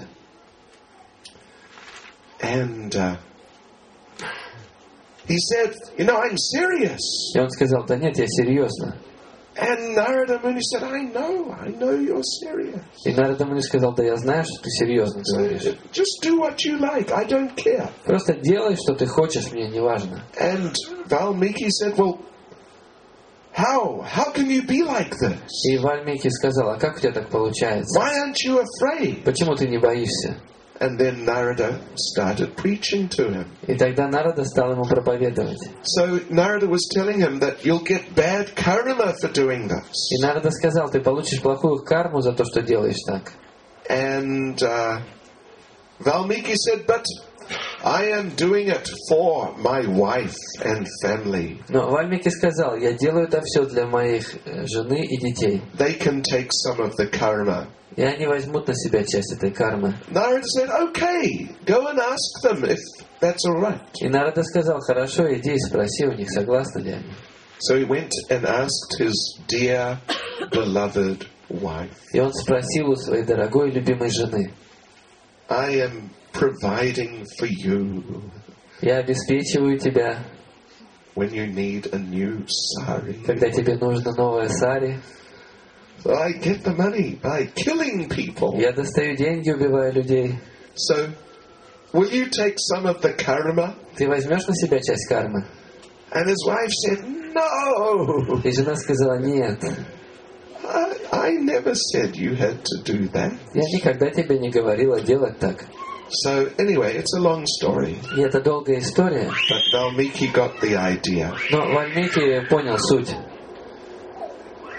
And uh, he said, you know, I'm serious. И он сказал, да нет, я серьезно. And Narada Muni said, I know, I know you're serious. И Нарада Муни сказал, да я знаю, что ты серьезно So говоришь. just do what you like, I don't care. Просто делай, что ты хочешь, мне не важно. And Valmiki said, well, how? How can you be like this? И Вальмики сказал, а как у тебя так получается? Why aren't you afraid? Почему ты не боишься? And then Narada started preaching to him. И тогда Нарада стал ему проповедовать. So Narada was telling him that you'll get bad karma for doing this. И Нарада сказал, ты получишь плохую карму за то, что делаешь так. And uh, Valmiki said, but I am doing it for my wife and family. Но Вальмики сказал, я делаю это все для моих жены и детей. They can take some of the karma. И они возьмут на себя часть этой кармы. Narada said, okay, go and ask them if that's all right. И Нарада сказал, хорошо, иди и спроси у них, согласны ли они. So he went and asked his dear, beloved wife. И он спросил у своей дорогой любимой жены, I am providing for you я обеспечиваю тебя, when you need a new sari. когда тебе нужно новое сари. So I get the money by killing people. Я достаю деньги, убивая людей. So, will you take some of the karma? Ты возьмешь на себя часть кармы? And his wife said, no. И жена сказала, нет. I, I never said you had to do that. Я никогда тебе не говорила делать так. So anyway, it's a long story. И это долгая история. But Valmiki got the idea. Но Вальмики понял суть.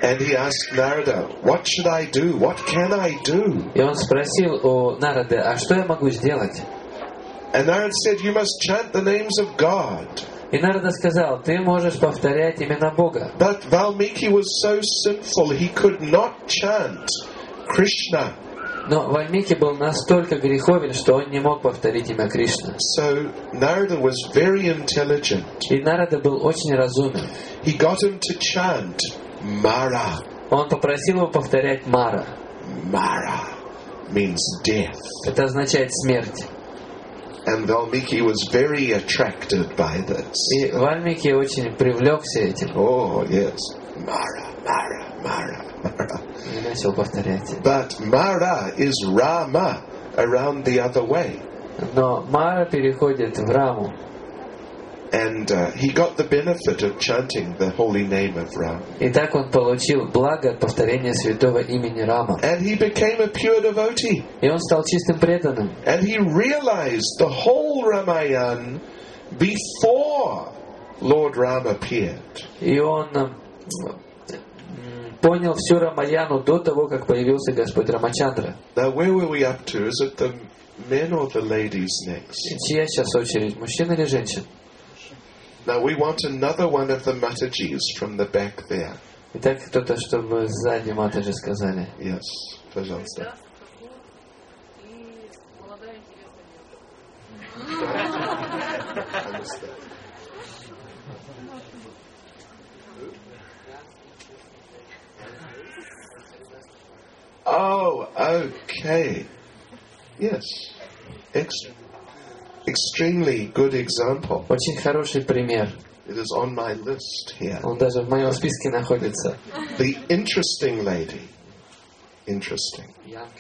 And he asked Narada, what should I do? What can I do? И он спросил у Нарады, а что я могу сделать? And Narada said, you must chant the names of God. И Нарада сказал, ты можешь повторять имена Бога. But Valmiki was so sinful, he could not chant Krishna. Но Вальмики был настолько греховен, что он не мог повторить имя Кришны. So Narada was very intelligent. И Нарада был очень разумен. He got him to chant Mara. Он попросил его повторять Мара. Mara means death. Это означает смерть. And Valmiki was very attracted by this. И Вальмики очень привлекся этим. Oh, yes. Mara, Mara, Mara, Mara. И начал повторять. But Mara is Rama around the other way. Но Мара переходит в Раму. And uh, he got the benefit of chanting the holy name of Ram. И так он получил благо от повторения святого имени Рама. And he became a pure devotee. И он стал чистым преданным. And he realized the whole Ramayana before Lord Ram appeared. И он м, понял всю Рамаяну до того, как появился Господь Рамачандра. Now, where were we up to? Is it the men or the ladies next? Чья сейчас очередь, мужчин или женщин? Now, we want another one of the Matajis from the back there. Итак, кто-то, чтобы сзади Матаджи сказали. Yes, пожалуйста. Oh, okay. Yes. Ex- extremely good example. Очень хороший пример. It is on my list here. Он даже в моем списке находится. The interesting lady. Interesting.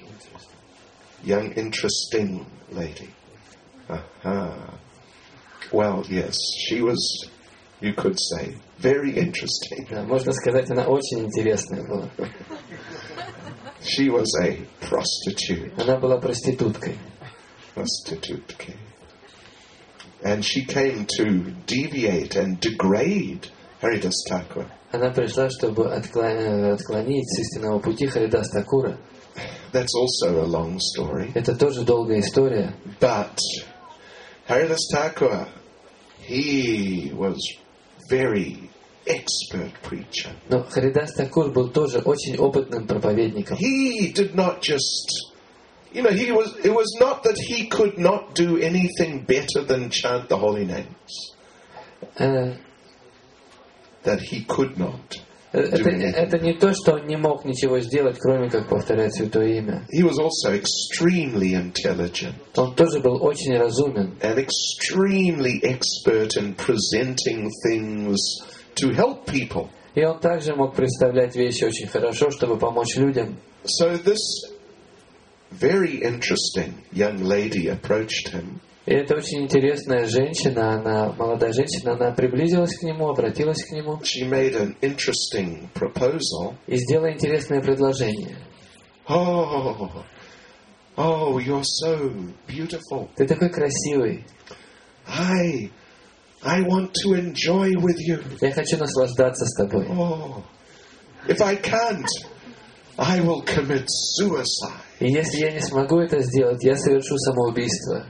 Young, interesting lady. Aha. Well, yes, she was, you could say, very interesting. Да, можно сказать, она очень интересная была. She was a prostitute. Она была проституткой. Prostitute. And she came to deviate and degrade Haridas Thakur. Она пришла, чтобы отклон- отклонить с истинного пути Харидас Такура. That's also a long story. Это тоже долгая история. But Haridas Thakur, he was very expert preacher. Но Харидас Такур был тоже очень опытным проповедником. He did not just, you know, he was. It was not that he could not do anything better than chant the holy names. Э, That he could not. Это, это не то, что он не мог ничего сделать, кроме как повторять святое имя. He was also extremely intelligent Он тоже был очень разумен and extremely expert in presenting things to help people. и он также мог представлять вещи очень хорошо, чтобы помочь людям. So this very interesting young lady approached him. И эта очень интересная женщина, она, молодая женщина, она приблизилась к нему, обратилась к нему She made an interesting proposal. и сделала интересное предложение. Oh, oh, you're so beautiful. Ты такой красивый. I, I want to enjoy with you. Я хочу наслаждаться с тобой. Oh, if I can't, I will commit suicide. И если я не смогу это сделать, я совершу самоубийство.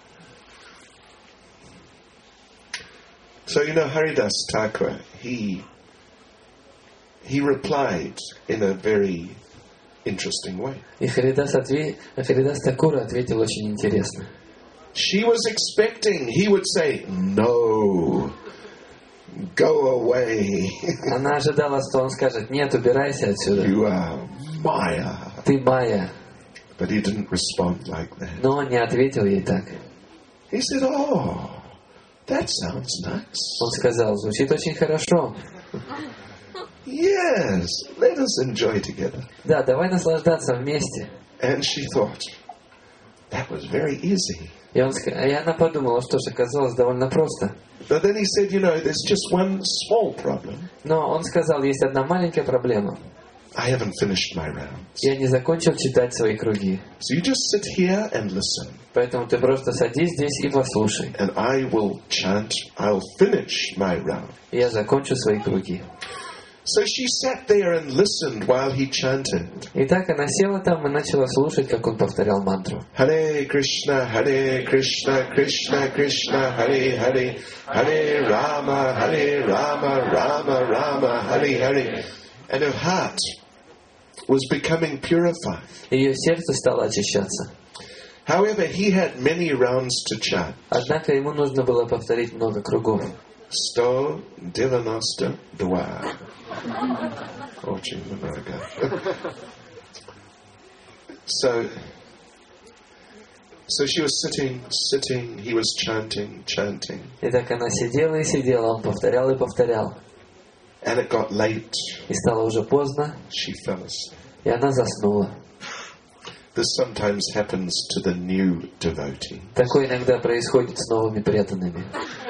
So, you know, Haridas Thakur, he, he replied in a very interesting way. И Харидас, отве... Харидас Такур ответил очень интересно. She was expecting, he would say, no, go away. Она ожидала, что он скажет: нет, убирайся отсюда. You are Maya. Ты Майя. But he didn't respond like that. Но он не ответил ей так. He said, oh, that sounds nice. Он сказал: звучит очень хорошо. Yes, let us enjoy together. Да, давай наслаждаться вместе. And she thought, that was very easy. И, он, ск- и она подумала, что же, оказалось довольно просто. But then he said, you know, there's just one small problem. Но он сказал: есть одна маленькая проблема. I haven't finished my rounds. Я не закончил читать свои круги. So you just sit here and listen. Поэтому ты просто садись здесь и послушай. And I will chant, I'll finish my round. И я закончу свои круги. So she sat there and listened while he chanted. Итак, она села там и начала слушать, как он повторял мантру. Hare Krishna, Hare Krishna, Krishna Krishna, Hare Hare, Hare Rama, Hare Rama, Rama Rama, Hare Hare. And her heart was becoming purified. Ее сердце стало очищаться. However, he had many rounds to chant. Однако ему нужно было повторить много кругов. сто девяносто два. Очень много. So, so she was sitting, sitting, he was chanting, chanting. Итак, она сидела и сидела, он повторял и повторял. And it got late. И стало уже поздно, She fell asleep. и она заснула. This sometimes happens to the new devotee. Такое иногда происходит с новыми преданными.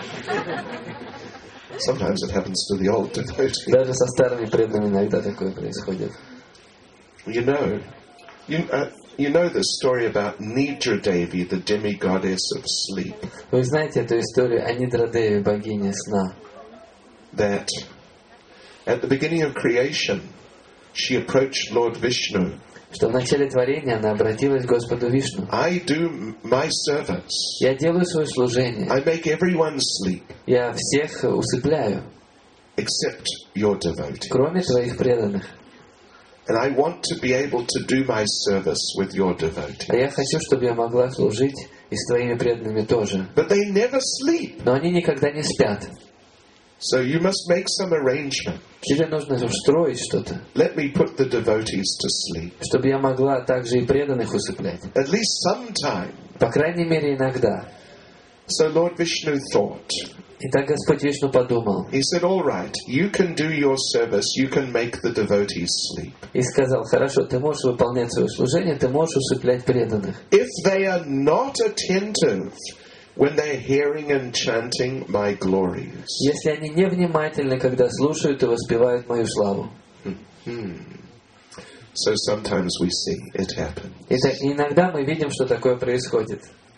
Sometimes it happens to the old devotee. Даже со старыми преданными иногда такое происходит. You know, you, uh, you know the story about Nidra Devi, the demigoddess of sleep. Вы знаете эту историю о Нидрадеве, богине сна. That at the beginning of creation, she approached Lord Vishnu. Что в начале творения она обратилась к Господу Вишну. I do my service. Я делаю свое служение. I make everyone sleep Я всех усыпляю, except your devotee. кроме твоих преданных. And I want to be able to do my service with your devotee. А я хочу, чтобы я могла служить и с твоими преданными тоже. But they never sleep. Но они никогда не спят. So you must make some arrangement. Тебе нужно устроить что-то, Let me put the devotees to sleep. чтобы я могла также и преданных усыплять. At least sometime. По крайней мере, иногда. So Lord Vishnu thought. И так Господь Вишну подумал. He said, all right, you can do your service. You can make the devotees sleep. И сказал, хорошо, ты можешь выполнять свое служение, ты можешь усыплять преданных. If they are not attentive when they're hearing and chanting my glories. Если они невнимательны, когда слушают и воспевают мою славу. Hmm. So sometimes we see it happen. И так, иногда мы видим, что такое происходит.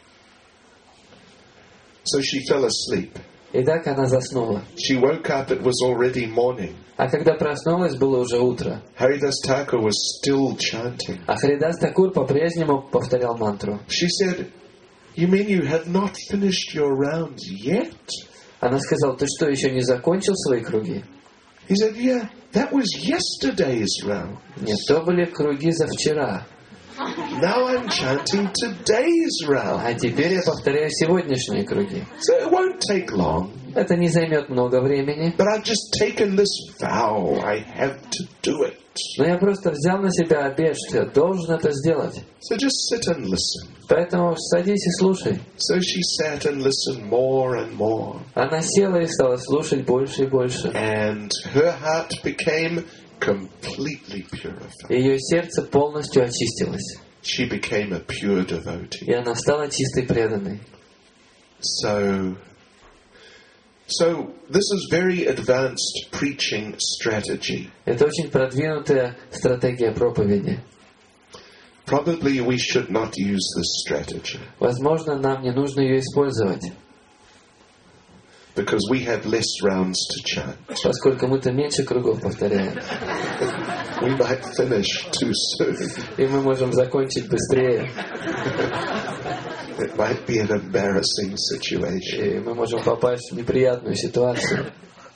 So she fell asleep. И так она заснула. She woke up, it was already morning. А когда проснулась, было уже утро. Haridas Thakur was still chanting. А Харидас Такур по-прежнему повторял мантру. She said, you mean you have not finished your rounds yet? Она сказала, ты что, еще не закончил свои круги? He said, yeah, that was yesterday's round. Нет, то были круги за вчера. Now I'm chanting today's round. А теперь я повторяю сегодняшние круги. So it won't take long. Это не займет много времени. But I've just taken this vow. I have to do it. Но я просто взял на себя обет, что я должен это сделать. So just sit and listen. Поэтому садись и слушай. So she sat and listened more and more. Она села и стала слушать больше и больше. And her heart became completely purified. Ее сердце полностью очистилось. She became a pure devotee. И она стала чистой преданной. So, so this is very advanced preaching strategy. Это очень продвинутая стратегия проповеди. Probably we should not use this strategy Возможно, нам не нужно ее использовать, because we have less rounds to chant. поскольку мы-то меньше кругов повторяем. We might finish too soon. И мы можем закончить быстрее. It might be an embarrassing situation. И мы можем попасть в неприятную ситуацию.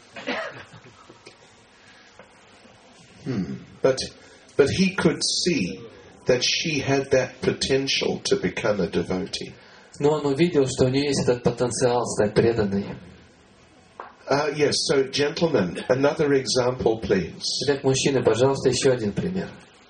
Hmm. But, but he could see that she had that potential to become a devotee. Но он увидел, что у нее есть этот потенциал стать преданной. Uh, yes, so gentlemen, another example, please. Итак, мужчины, пожалуйста, еще один пример.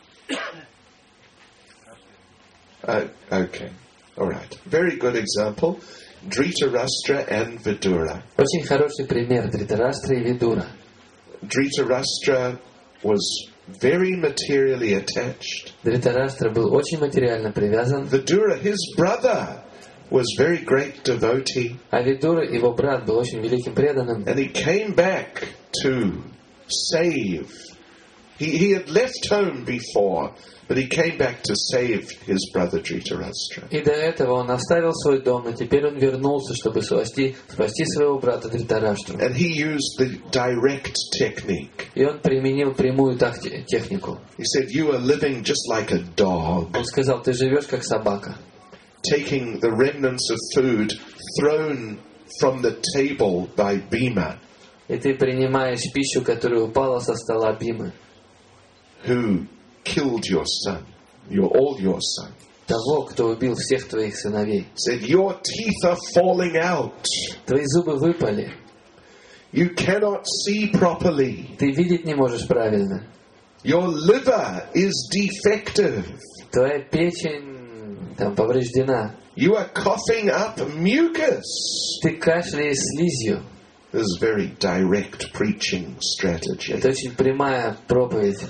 Uh, okay, all right. Very good example. Dhritarashtra and Vidura. Очень хороший пример Дритараштра и Видура. Dhritarashtra was very materially attached. Дритараштра был очень материально привязан, Vidura, his brother, was very great devotee. а Видура, его брат, был очень великим преданным. And he came back to save He, he had left home before, but he came back to save his brother Dhritarashtra. И до этого он оставил свой дом, и теперь он вернулся, чтобы спасти, спасти своего брата Дритараштру. And he used the direct technique. И он применил прямую такти- технику. He said, you are living just like a dog, Он сказал, ты живешь как собака, taking the remnants of food thrown from the table by Bhima, и ты принимаешь пищу, которая упала со стола Бимы, who killed your son, your all your son. того, кто убил всех твоих сыновей. Said, your teeth are falling out. Твои зубы выпали, You cannot see properly. ты видеть не можешь правильно. Your liver is defective. Твоя печень там повреждена. You are coughing up mucus. Ты кашляешь слизью. This is very direct preaching strategy. Это очень прямая проповедь.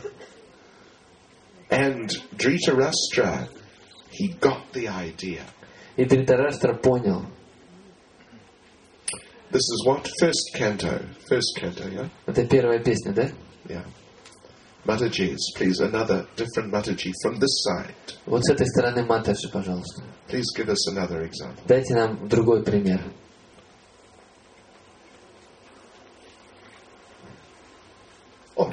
And Dhritarashtra, he got the idea. И Дритараштра понял. This is what? First canto. First canto, yeah? Это первая песня, да? Yeah. Mataji's, please. Another different Mataji from this side. Вот с этой стороны Матаджи, пожалуйста. Please give us another example. Дайте нам другой пример. Oh,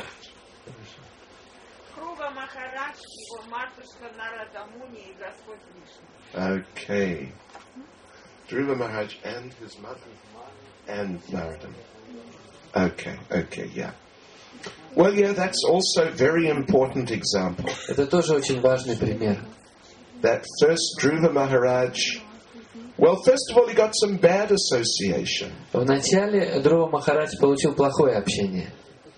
Круга Махарадж, его матушка Нарада Муни и Господь Вишну. okay. Dhruva Maharaj and his mother and Narada. Okay, okay, yeah. Well, yeah, that's also a very important example. Это тоже очень важный пример. That first Dhruva Maharaj, well, first of all, he got some bad association. Вначале Друва Махарадж получил плохое общение.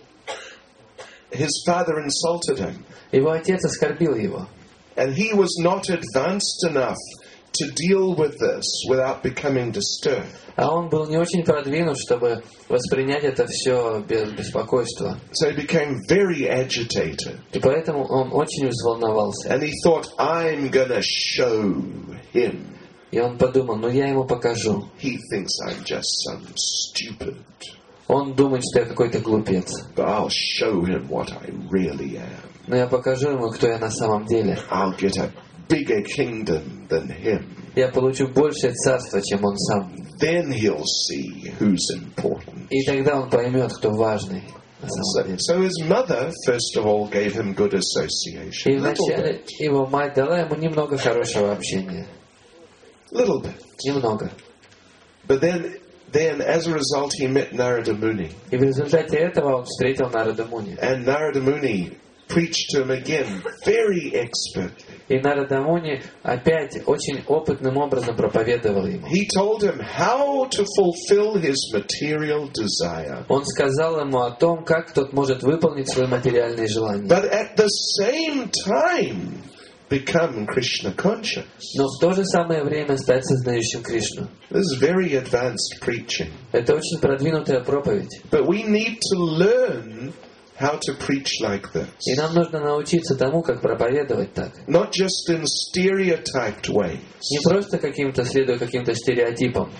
His father insulted him, Его отец оскорбил его. and he was not advanced enough to deal with this without becoming disturbed. А он был не очень продвинут, чтобы воспринять это все без беспокойства. So he became very agitated, И поэтому он очень взволновался. and he thought, I'm going to show him. И он подумал, ну я ему покажу. He thinks I'm just some stupid, Он думает, что я какой-то глупец. but I'll show him what I really am. Но я покажу ему, кто я на самом деле. I'll get a bigger kingdom than him. Я получу большее царство, чем он сам. Then he'll see who's important. И тогда он поймет, кто важный на So, самом деле. so his mother, first of all, gave him good association. И Little вначале bit. его мать дала ему немного хорошего общения. Little bit. Немного. But then, then as a result, he met Narada Muni. И в результате этого он встретил Нарада Муни. And Narada Muni preached to him again very expertly. И Нарада Муни опять очень опытным образом проповедовал ему. He told him how to fulfill his material desire. Он сказал ему о том, как тот может выполнить свои материальные желания. But at the same time, become Krishna conscious. Но в то же самое время стать сознающим Кришну. This is very advanced preaching. Это очень продвинутая проповедь. But we need to learn how to preach like this. И нам нужно научиться тому, как проповедовать так. Not just in stereotyped ways. Не просто каким-то, следуя каким-то стереотипам.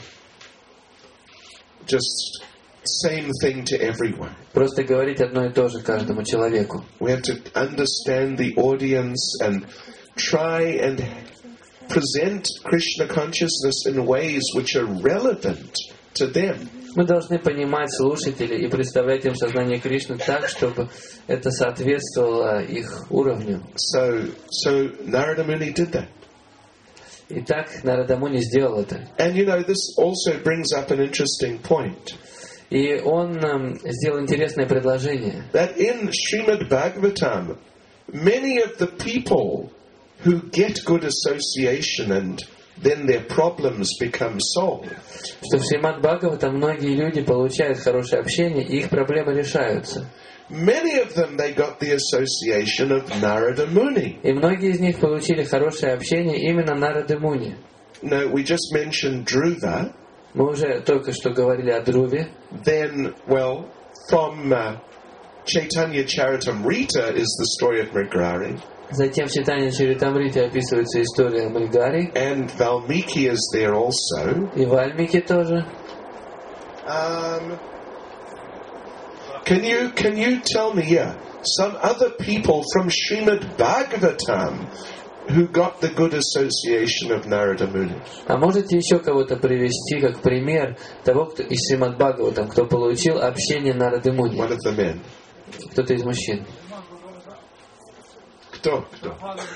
Just same thing to everyone. Просто говорить одно и то же каждому человеку. We have to understand the audience and try and present Krishna consciousness in ways which are relevant to them. Мы должны понимать слушателей и представлять им сознание Кришны так, чтобы это соответствовало их уровню. So, so Narada Muni did that. И так Нарада Муни сделал это. And you know, this also brings up an interesting point. И он эм, сделал интересное предложение. That in Srimad Bhagavatam, many of the people who get good association and then their problems become solved. Что в Шримад Бхагаватам многие люди получают хорошее общение, и их проблемы решаются. Many of them, they got the association of Narada Muni. И многие из них получили хорошее общение именно Нарады Муни. No, we just mentioned Dhruva. Мы уже только что говорили о Друве. Then, well, from uh, Chaitanya Charitamrita is the story of Mrigarhi. Затем в Чайтанья Чаритамрите описывается история Мригари. And Valmiki is there also. И Вальмики тоже. Um, Can you can you tell me, yeah, some other people from Srimad Bhagavatam who got the good association of Narada Muni? А можете еще кого-то привести как пример того, кто из Шримад Бхагаватам, кто получил общение Нарады Муни? One of the men. Кто-то из мужчин. Кто? Кто?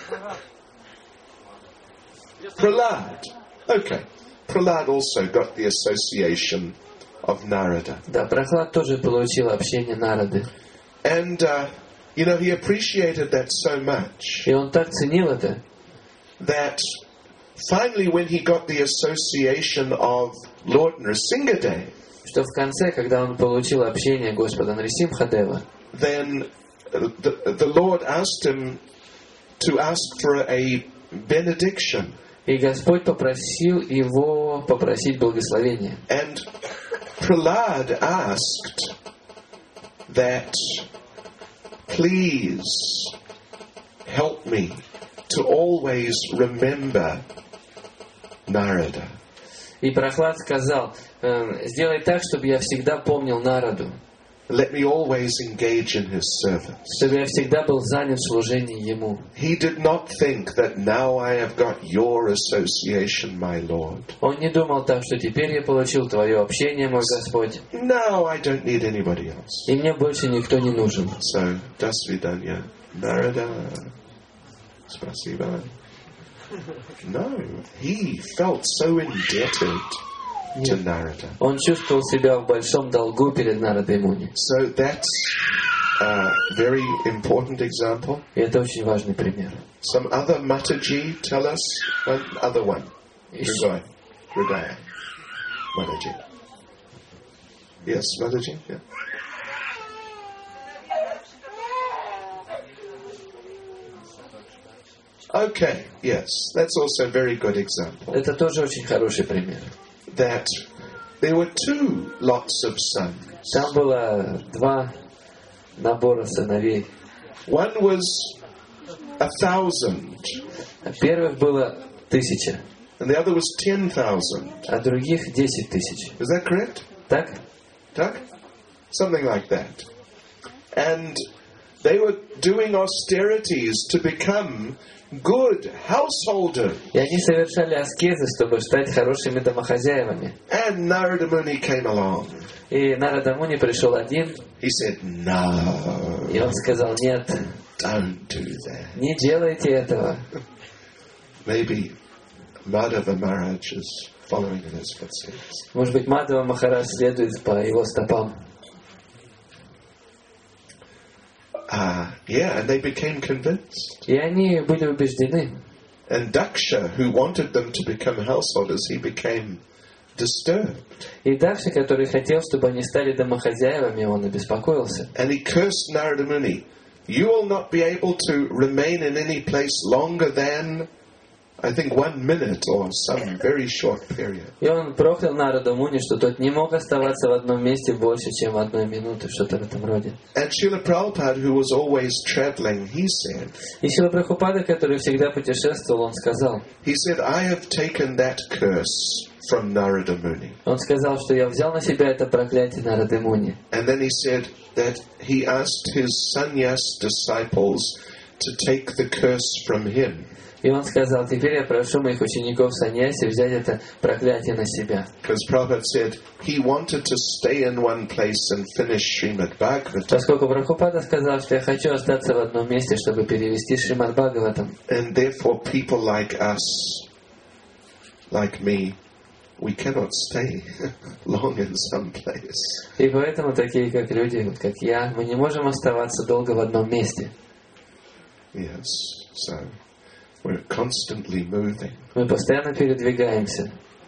Prahlad. Okay. Prahlad also got the association of Narada. Да, Прохлад тоже получил общение Нарады. And, uh, you know, he appreciated that so much И он так ценил это, that finally when he got the association of Lord Nrsingadev, что в конце, когда он получил общение Господа Нрисимхадева, then the, the Lord asked him to ask for a benediction. и Господь попросил его попросить благословения. And Prahlad asked that, please help me to always remember Narada. И Прохлад сказал, э, сделай так, чтобы я всегда помнил Нараду, Let me always engage in his service. чтобы я всегда был занят в служении ему. He did not think that now I have got your association, my Lord. Он не думал так, что теперь я получил твое общение, мой Господь, Now I don't need anybody else. и мне больше никто не нужен. So, до свидания. Narada. Spasiba. No, he felt so indebted to Narada. Он чувствовал себя в большом долгу перед Нарадой Муни. So that's a very important example. И это очень важный пример. Some other Mataji tell us another one. Hridaya. Hridaya. Mataji. Yes, Mataji. Yeah. Okay, yes, that's also a very good example. Это тоже очень хороший пример. That there were two lots of sons. Там было два набора сыновей. One was a thousand, Первых было тысяча, and the other was ten thousand. а других десять тысяч. Is that correct? Так? Doug? Something like that. And they were doing austerities to become good householders. И они совершали аскезы, чтобы стать хорошими домохозяевами. And Narada Muni came along. И Нарада Муни пришел один, He said, no, и он сказал, нет, don't do that. не делайте этого. Maybe Madhava Maharaj is following in his footsteps. Может быть, Мадхава Махарадж следует по его стопам. Uh, yeah, and they became convinced. И они были убеждены. And Daksha, who wanted them to become householders, he became disturbed. И Дакша, который хотел, чтобы они стали домохозяевами, он обеспокоился. And he cursed Narada Muni. You will not be able to remain in any place longer than, I think, one minute or some very short period. И он проклял Нараду Муни, что тот не мог оставаться в одном месте больше, чем в одной минуты, что-то в этом роде. And Srila Prabhupada, who was always traveling, he said, И Шрила Прабхупада, который всегда путешествовал, он сказал, he said, I have taken that curse from Narada Muni. он сказал, что я взял на себя это проклятие Нарады Муни. And then he said that he asked his sannyas disciples to take the curse from him. И он сказал, теперь я прошу моих учеников саньяси взять это проклятие на себя. Because Prabhupada said he wanted to stay in one place and finish Srimad Bhagavatam. Поскольку Прабхупада сказал, что я хочу остаться в одном месте, чтобы перевести Шримад Бхагаватам. And therefore people like us, like me, we cannot stay long in some place. И поэтому такие, как люди, вот как я, мы не можем оставаться долго в одном месте. Yes, so we're constantly moving. Мы постоянно передвигаемся.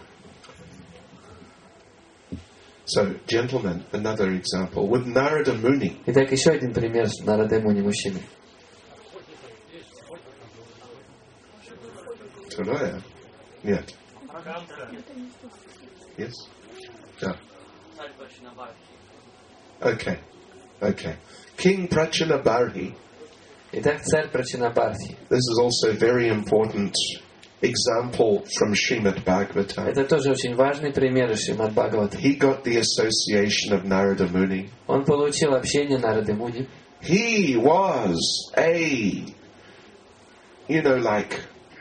So, gentlemen, another example. With Narada Muni, Итак, еще один пример с Нарадой Муни, мужчины. Turaya? Нет. Yes? Yeah. Okay. Okay. King Prachanabarhi. Итак, царь Прачанабхарти. This is also very important example from Srimad Bhagavatam. Это тоже очень важный пример из Шримад Бхагавата. He got the association of Narada Muni. Он получил общение Нарады Муни. He was a, you know, like,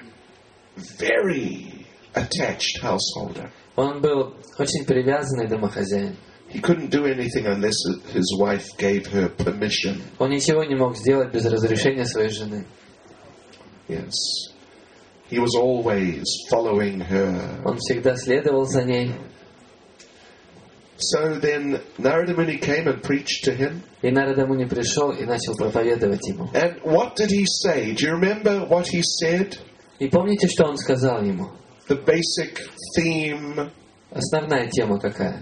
very attached householder. Он был очень привязанный домохозяин. He couldn't do anything unless his wife gave her permission. Он ничего не мог сделать без разрешения своей жены. Yes. He was always following her. Он всегда следовал за ней. So then Narada Muni came and preached to him. И Нарада Муни пришел и начал проповедовать ему. And what did he say? Do you remember what he said? И помните, что он сказал ему? The basic theme. Основная тема какая?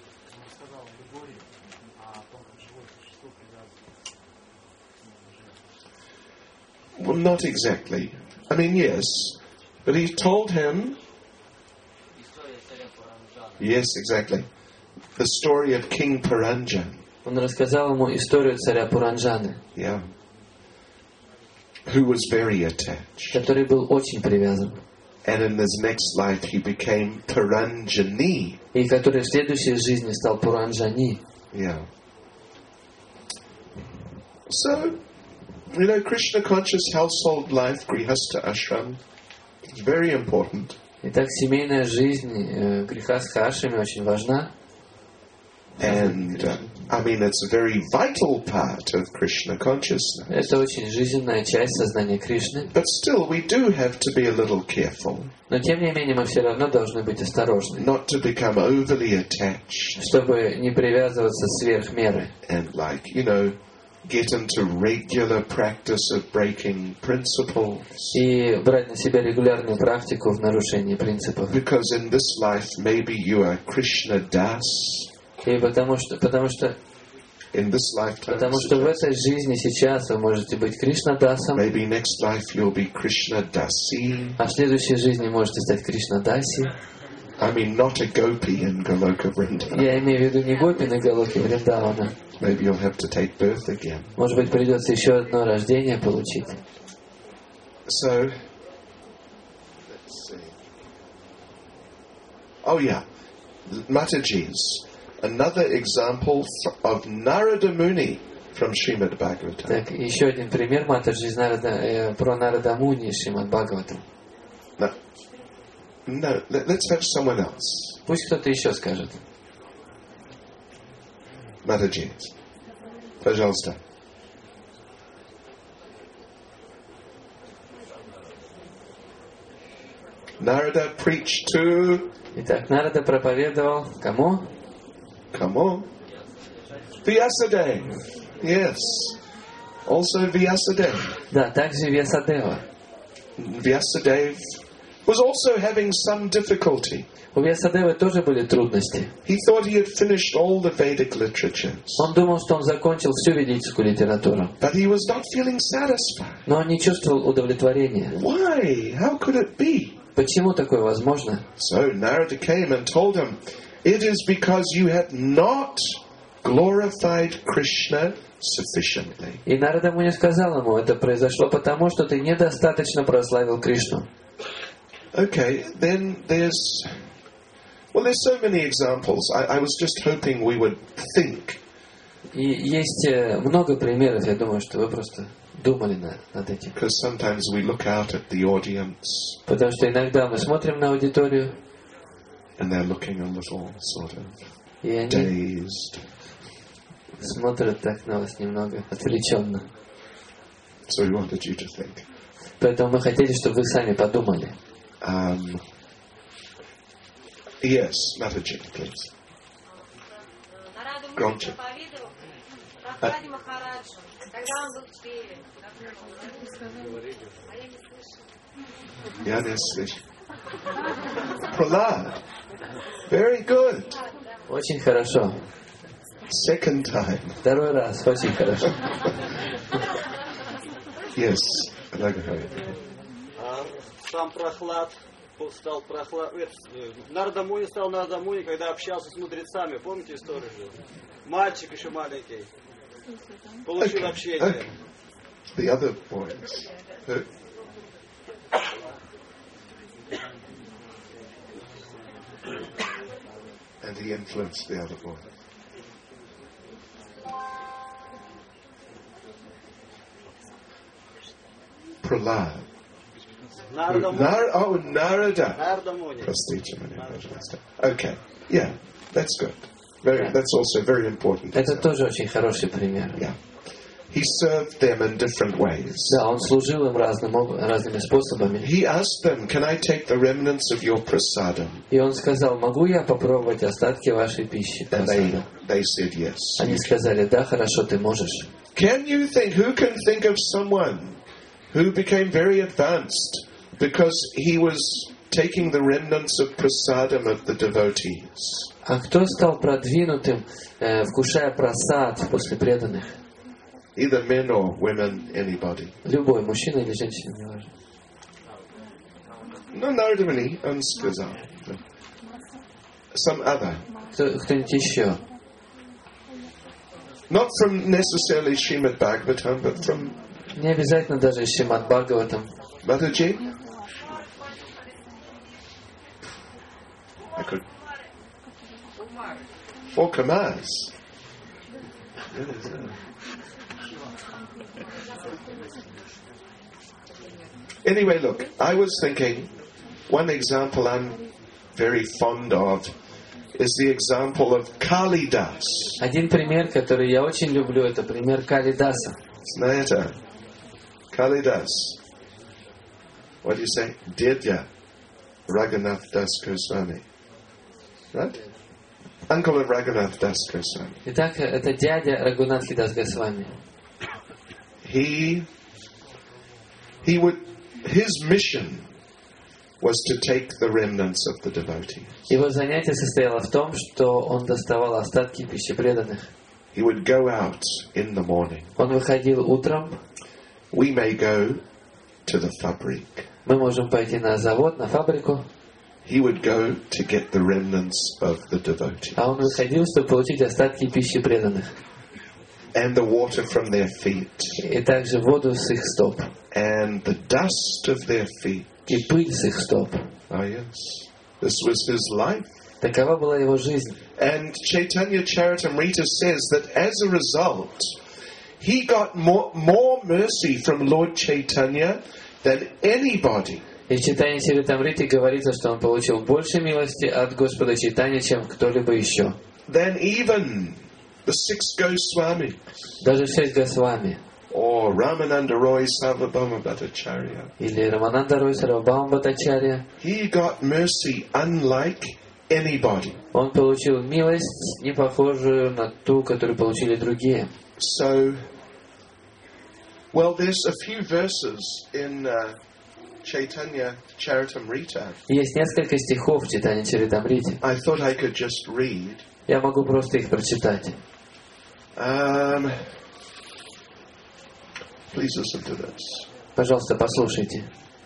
Well, not exactly. I mean, yes. But he told him... Yes, exactly. The story of King Puranjan. Он рассказал ему историю царя Пуранджаны, Yeah. Who was very attached. который был очень привязан. And in his next life he became Puranjani. И который в следующей жизни стал Пуранджани. Yeah. So, you know, Krishna conscious household life, Grihastha ashram, is very important. Итак, семейная жизнь э, грехастха ашраме очень важна. And, uh, I mean, it's a very vital part of Krishna consciousness. Это очень жизненная часть сознания Кришны. But still, we do have to be a little careful. Но тем не менее мы все равно должны быть осторожны, Not to become overly attached чтобы не привязываться сверх меры. and, like, you know, get into regular practice of breaking principles. И брать на себя регулярную практику в нарушении принципов. Because in this life, maybe you are Krishna Das. И потому что, потому что, In this lifetime, потому что в этой жизни сейчас вы можете быть Кришнадасом, maybe next life you'll be Krishna Dasi. а в следующей жизни можете стать Кришнадаси. I mean, not a gopi in Goloka Vrindavan. Я имею в виду не Гопи Галоки Вриндавана. Maybe you'll have to take birth again. Может быть, придется еще одно рождение получить. So, let's see. Oh yeah, Mataji's. Another example of Narada Muni from Srimad Bhagavatam. Так, еще один пример Матаджи из Нарада, э, про Нарада Муни из Шримад Бхагаватам. No, no, let, let's have someone else. Пусть кто-то еще скажет. Mataji's. Пожалуйста. Narada preached to... Итак, Нарада проповедовал кому? Come on. Vyasadeva. Yes. Also Vyasadeva. Да, также Вьясадева. Vyasadeva was also having some difficulty. У Вьясадевы тоже были трудности. He thought he had finished all the Vedic literatures. Он думал, что он закончил всю ведическую литературу. But he was not feeling satisfied. Но он не чувствовал удовлетворения. Why? How could it be? Почему такое возможно? So Narada came and told him, it is because you have not glorified Krishna sufficiently. И Нарада Муни сказал ему, это произошло потому, что ты недостаточно прославил Кришну. Okay, then there's... Well, there's so many examples. I, I was just hoping we would think. И есть э, много примеров, я думаю, что вы просто думали на, над этим. Because sometimes we look out at the audience Потому что иногда мы смотрим на аудиторию, and they're looking a little sort of и они dazed. смотрят так на вас немного отвлеченно. So we wanted you to think. Поэтому мы хотели, чтобы вы сами подумали. Um, yes, Mataji, please. Нарада Муни Громче. проповедовал Прохладе Махараджу, когда он был в Твери. А я не слышу. Yeah, this is Prahlad. Very good. Очень хорошо. Second time. Второй раз. Очень хорошо. Yes. Raghuram. А сам Прохлад стал Прохлад... Нарада Муни стал Нарада Муни, когда общался с мудрецами. Помните историю же? Мальчик еще маленький. Получил Okay, общение. okay. The other boys. Who? and he influenced the other boy. Prahlad. Нарада Муни. Nar- oh, Narada. Нарада Муни. Простите меня, пожалуйста. Okay, yeah, that's good. Very, that's also very important. Это тоже очень хороший пример. Yeah. He served them in different ways. Да, он служил им разным, об- разными способами. He asked them, can I take the remnants of your prasadam? И он сказал, могу я попробовать остатки вашей пищи? And they, просада?» they said yes. Они сказали, да, хорошо, ты можешь. Can you think, who can think of someone who became very advanced because he was taking the remnants of prasadam of the devotees? А кто стал продвинутым, э, вкушая просад после преданных? Either men or women, anybody. Любой, мужчина или женщина, не важно. No, Nardamani, он сказал. Some other. Кто, кто-нибудь еще? Not from necessarily Srimad Bhagavatam, but from Не обязательно даже из Шримад Бхагаватам. Mataji. I could. Four Kamars. Anyway, look, I was thinking one example I'm very fond of is the example of Kalidas. Один пример, который я очень люблю, это пример Калидаса. Snayata. Kalidas. What do you say? Dedya. Raghunath Das Goswami. Right? Uncle of Raghunath Das Goswami. Итак, это дядя Рагунатхи Дас Госвами. He, he would, his mission was to take the remnants of the devotees. Его занятие состояло в том, что он доставал остатки пищи преданных. He would go out in the morning. Он выходил утром. We may go to the fabrik. Мы можем пойти на завод, на фабрику. He would go to get the remnants of the devotees. А он выходил, чтобы получить остатки пищи преданных. And the water from their feet. И также воду с их стоп. And the dust of their feet. И пыль с их стоп. Oh yes. This was his life. Такова была его жизнь. And Chaitanya Charitamrita says that as a result, he got more, more mercy from Lord Chaitanya than anybody. И в читании Чаритамриты говорится, что он получил больше милости от Господа Чайтаньи, чем кто-либо еще. Than even the six Goswamis. Даже шесть Госвами. Or Ramananda Roy Sarvabhauma Bhattacharya. Или Рамананда Рой Сарвабхаума Бхаттачарья. He got mercy unlike anybody. Он получил милость, не похожую на ту, которую получили другие. So, well, there's a few verses in uh, Chaitanya Charitamrita. Есть несколько стихов в читании Чаритамрите. I thought I could just read. Я могу просто их прочитать. Um, please listen to this. Пожалуйста, послушайте.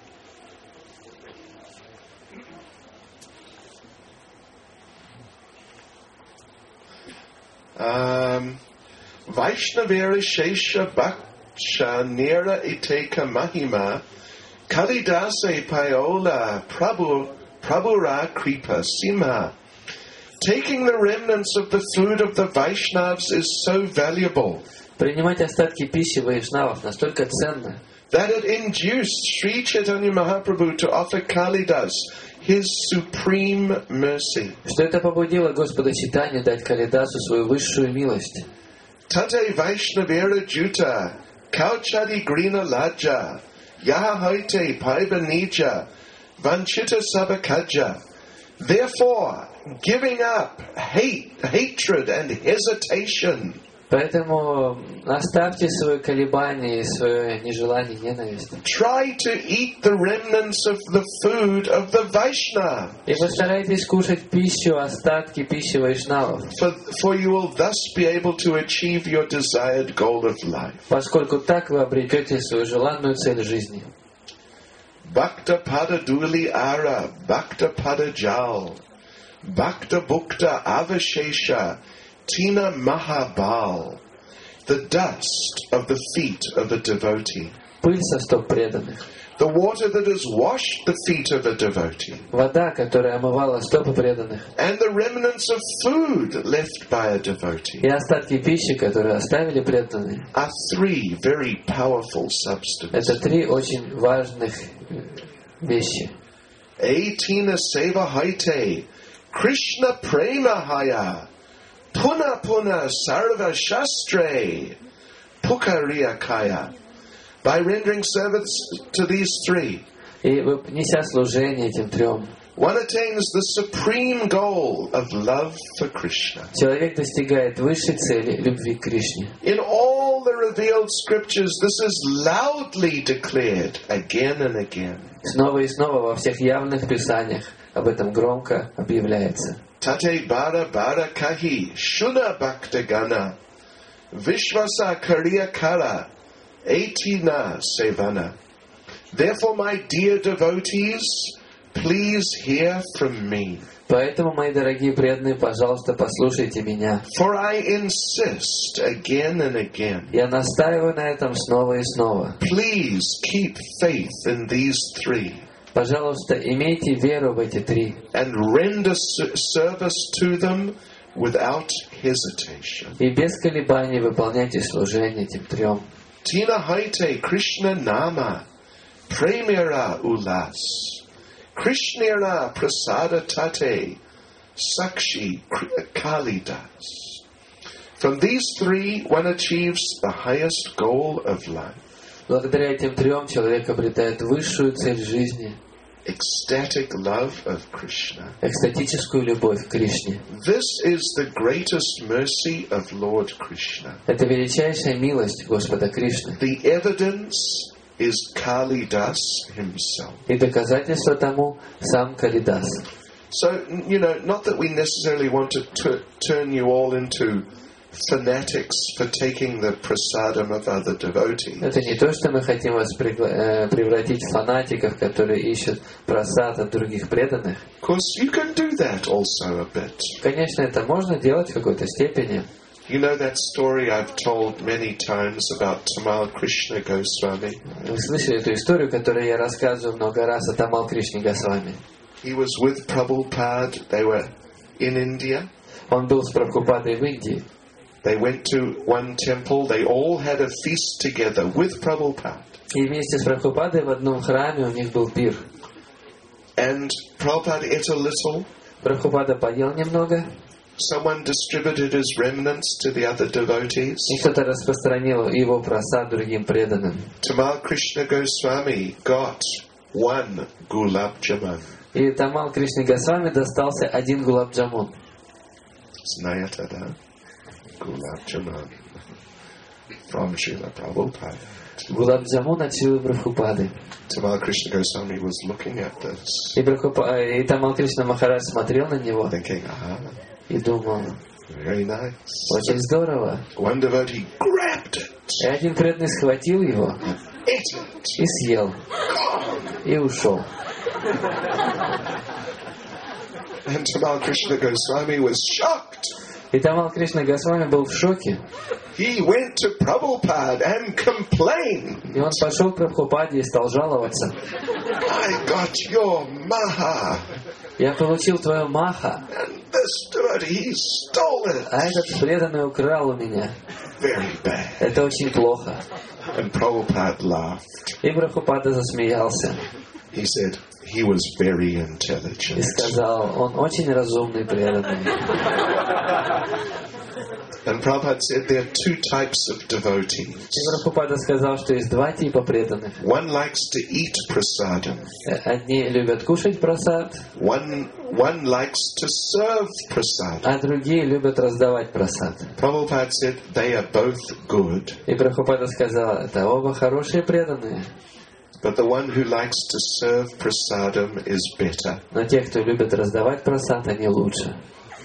Um, Vaishnavera Shesha Bhaksha Nera Iteka Mahima Kalidase Payola Prabhu Prabhura Kripa Simha. Taking the remnants of the food of the Vaishnavas is so valuable Принимать остатки пищи вайшнавов настолько ценно, that it induced Sri Chaitanya Mahaprabhu to offer Kalidas his supreme mercy. что это побудило Господа Чайтанью дать Калидасу свою высшую милость. Tate Vaishnavera Juta Kauchadi Grina Laja Yaha Hoite Paibanija Vanchita Sabakaja. Therefore, giving up hate, hatred and hesitation, Поэтому оставьте свое колебание и свое нежелание, ненависть. try to eat the remnants of the food of the Vaishnava, И постарайтесь кушать пищу, остатки пищи вайшнавов, for, for you will thus be able to achieve your desired goal of life. поскольку так вы обретете свою желанную цель жизни. Bhakta pada duli ara, bhakta pada jal, bhakta bhukta avashesha, tina mahabal, the dust of the feet of a devotee. пыль со стоп преданных. The water that has washed the feet of a devotee. Вода, которая омывала стопы преданных. And the remnants of food left by a devotee. И остатки пищи, которые оставили преданные. Are three very powerful Это substances. три очень важных вещи. Aitina seva haite, Krishna prema haya, puna puna sarva shastre, pukariya kaya. By rendering service to these three, И неся служение этим трем, one attains the supreme goal of love for Krishna. человек достигает высшей цели любви к Кришне. In all the revealed scriptures, this is loudly declared again and again. Снова и снова во всех явных писаниях об этом громко объявляется. Tate bara bara kahi, shuna bhakta gana, vishvasa kariya kara, aitina sevana. Therefore, my dear devotees, please hear from me. Поэтому, мои дорогие преданные, пожалуйста, послушайте меня. For I insist again and again. Я настаиваю на этом снова и снова. Please keep faith in these three. Пожалуйста, имейте веру в эти три. And render service to them without hesitation. И без колебаний выполняйте служение этим трем. Tina haite Krishna nama, premiera ulas, Krishnera prasada tate, sakshi kalidas. From these three, one achieves the highest goal of life. Благодаря этим трем человек обретает высшую цель жизни, Ecstatic love of Krishna. экстатическую любовь к Кришне. This is the greatest mercy of Lord Krishna. Это величайшая милость Господа Кришны. The evidence is Kalidas himself. И доказательство тому сам Калидас. So, you know, not that we necessarily want to t- turn you all into fanatics for taking the prasadam of other devotees. Это не то, что мы хотим вас пригла- э, превратить в фанатиков, которые ищут просад от других преданных. Of course, you can do that also a bit. Конечно, это можно делать в какой-то степени. You know that story I've told many times about Tamal Krishna Goswami? Вы слышали эту историю, которую я рассказываю много раз о Тамал Кришне Госвами. He was with Prabhupada. They were in India. Он был с Прабхупадой в Индии. They went to one temple. They all had a feast together with Prabhupada. И вместе с Прабхупадой в одном храме у них был пир. And Prabhupada ate a little. Прабхупада поел немного, Someone distributed his remnants to the other devotees. и кто-то распространил его просад другим преданным. Tamal Krishna Goswami got one gulab jamun. И Тамал Кришне Госвами достался один гулаб-джамун. Snayatada gulab jamun from Srila Prabhupada. Гулаб-джамун от Шрилы Прабхупады. Tamal Krishna Goswami was looking at this, И, Прабхупа... и Тамал Кришна Махарадж смотрел на него thinking, aha, и думал, very nice. очень здорово. One devotee grabbed it, И один преданный схватил его ate it, и съел, и ушел. and Tamal Krishna Goswami was shocked. И Тамал Кришна Госвами был в шоке. He went to Prabhupada and complained. И он пошел к Прабхупаде и стал жаловаться. I got your maha, Я получил твою маха, and this devotee, he stole it. а этот преданный украл у меня. Very bad. Это очень плохо. And Prabhupada laughed. И Прабхупада засмеялся He said he was very и intelligent. сказал, он очень разумный преданный. And Prabhupada said there are two types of devotees. И Прабхупада сказал, что есть два типа преданных. One likes to eat prasadam. Одни любят кушать просад, One, one likes to serve prasadam. а другие любят раздавать просад. Prabhupada said they are both good, И Прабхупада сказал, это оба хорошие преданные. but the one who likes to serve prasadam is better. Но те, кто любит раздавать просад, они лучше.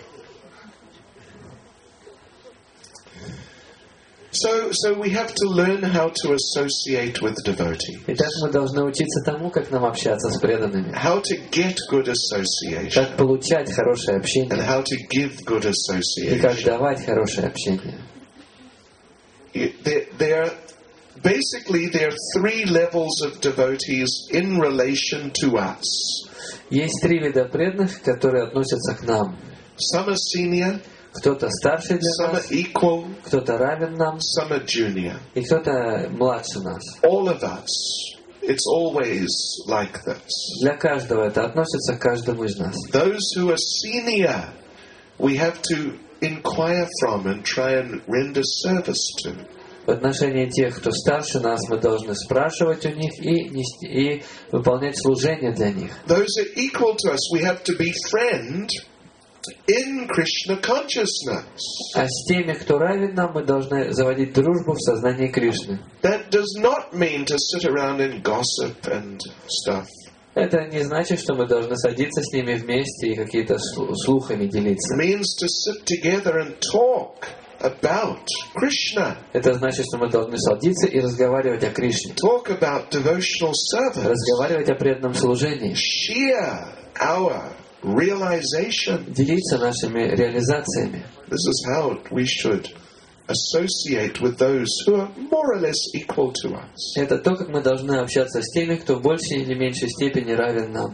So, so we have to learn how to associate with devotees, Итак, мы должны учиться тому, как нам общаться с преданными. how to get good association, Как получать хорошее and общение. how to give good И как association. давать хорошее общение. You- There, there, Basically, there are three levels of devotees in relation to us. Есть три вида преданных, которые относятся к нам. Some are senior, Кто-то старше для some are нас, equal, кто-то равен нам, some are junior. и кто-то младше нас. All of us. It's always like this. Для каждого это относится к каждому из нас. Those who are senior, we have to inquire from and try and render service to. В отношении тех, кто старше нас, мы должны спрашивать у них и, нести, и выполнять служение для них. Those who are equal to us, we have to befriend in Krishna consciousness. А с теми, кто равен нам, мы должны заводить дружбу в сознании Кришны. That does not mean to sit around and gossip and stuff. Это не значит, что мы должны садиться с ними вместе и какие-то слухами делиться. It means to sit together and talk about Krishna. Это значит, что мы должны садиться и разговаривать о Кришне. Talk about devotional service. Разговаривать о преданном служении. Share our realization. Делиться нашими реализациями. This is how we should associate with those who are more or less equal to us. Это то, как мы должны общаться с теми, кто в большей или меньшей степени равен нам.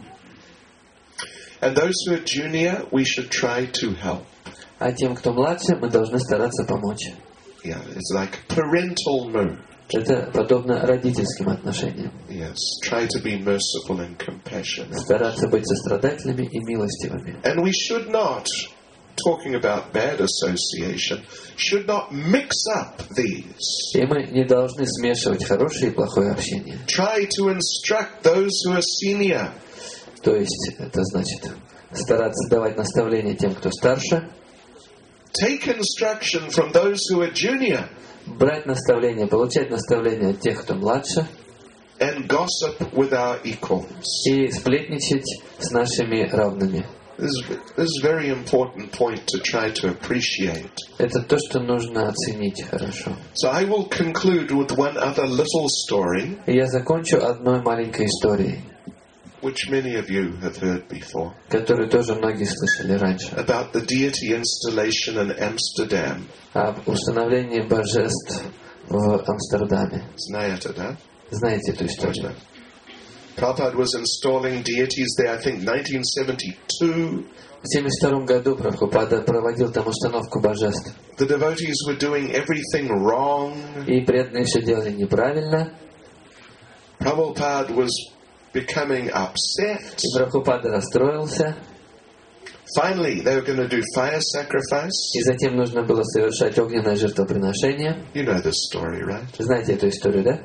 And those who are junior, we should try to help. А тем, кто младше, мы должны стараться помочь. Yeah, it's like parental mood. Это подобно родительским отношениям. Yes, try to be merciful and compassionate. Стараться быть сострадательными и милостивыми. And we should not, talking about bad association, should not mix up these. И мы не должны смешивать хорошее и плохое общение. Try to instruct those who are senior. То есть, это значит стараться давать наставления тем, кто старше, Take instruction from those who are junior. брать наставления, получать наставления от тех, кто младше, And gossip with our equals. и сплетничать с нашими равными. This is, this is a very important point to try to appreciate. Это то, что нужно оценить хорошо. So I will conclude with one other little story, И я закончу одной маленькой историей, which many of you have heard before, которую тоже многие слышали раньше, about the deity installation in Amsterdam. об установлении божеств в Амстердаме. Знаете, да? Знаете эту историю? Prabhupada was installing deities there, I think, nineteen seventy-two. В семьдесят втором году Прабхупада проводил там установку божеств. The devotees were doing everything wrong. И преданные все делали неправильно. Prabhupada was becoming upset. И Прабхупада расстроился. Finally, they were going to do fire sacrifice. И затем нужно было совершать огненное жертвоприношение. You know this story, right? Знаете эту историю, да?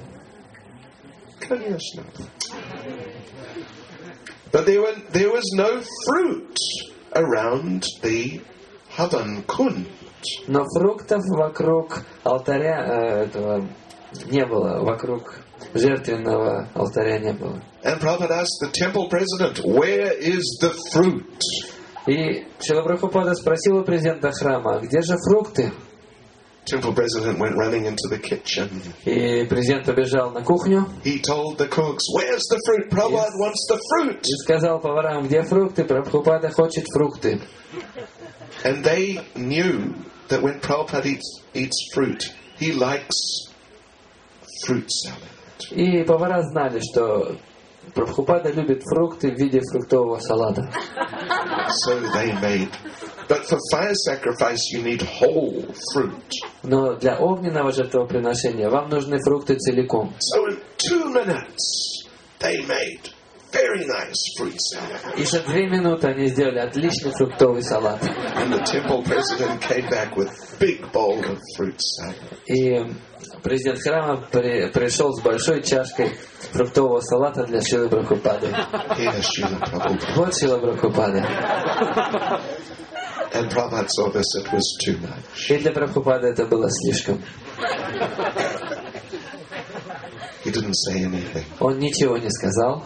Конечно. But there, were, there was no fruit around the Havan Kund. Но фруктов вокруг алтаря э, этого не было, вокруг жертвенного алтаря не было. And Prabhupada asked the temple president, where is the fruit? И Шрила Прабхупада спросил у президента храма, а где же фрукты? Temple president went running into the kitchen. И президент побежал на кухню He told the cooks, where's the fruit? Prabhupada Yes. wants the fruit. и сказал поварам, где фрукты? Прабхупада хочет фрукты. And they knew that when Prabhupada eats, eats fruit, he likes fruit salad. И повара знали, что Прабхупада любит фрукты в виде фруктового салата. So they made. But for fire sacrifice, you need whole fruit. Но для огненного жертвоприношения вам нужны фрукты целиком. So in two minutes, they made very nice fruit salad. И за две минуты они сделали отличный фруктовый салат. And the temple president came back with a big bowl of fruit salad. И президент храма при, пришел с большой чашкой фруктового салата для Шрилы Прабхупады. Here, Srila Prabhupada. Вот Шрила Прабхупада. And Prabhupada saw this, it was too much. И для Прабхупады это было слишком. He didn't say anything. Он ничего не сказал.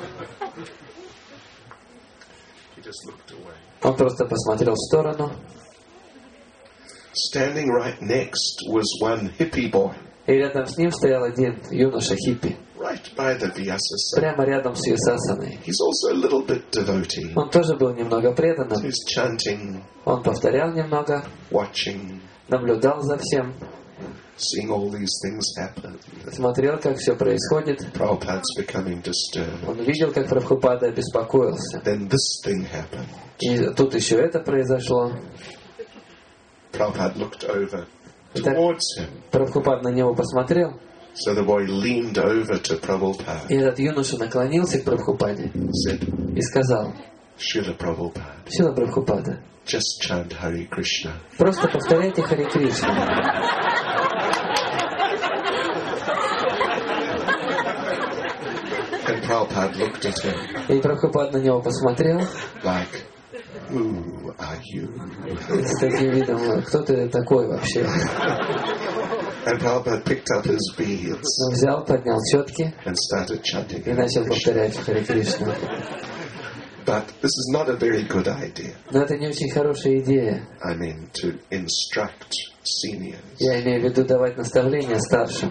He just looked away. Он просто посмотрел в сторону. Standing right next was one hippie boy, И рядом с ним стоял один юноша хиппи. right by the Vyasasana. Прямо рядом с Висасаной. He's also a little bit devotee. Он тоже был немного преданным. He's chanting, Он повторял немного, watching. наблюдал за всем. seeing all these things happen. смотрел, как все происходит. Prabhupada's becoming disturbed. Он видел, как Прабхупада беспокоился. Then this thing happened. И тут еще это произошло. Prabhupada looked over Итак, towards him. Прабхупад на него посмотрел, So the boy leaned over to Prabhupada и этот юноша наклонился к Прабхупаде and said, и сказал: Srila Prabhupada, Шрила Прабхупада, just chant Hare Krishna. просто повторяйте Харе Кришна. And Prabhupada looked at him И Прабхупад на него посмотрел like, who are you? с таким видом: кто ты такой вообще? And Prabhupada picked up his beads Он взял, поднял четки and started chanting и Hare начал Krishna. повторять Харе Кришна. But this is not a very good idea. Но это не очень хорошая идея. I mean, to instruct seniors. Я имею в виду давать наставления старшим.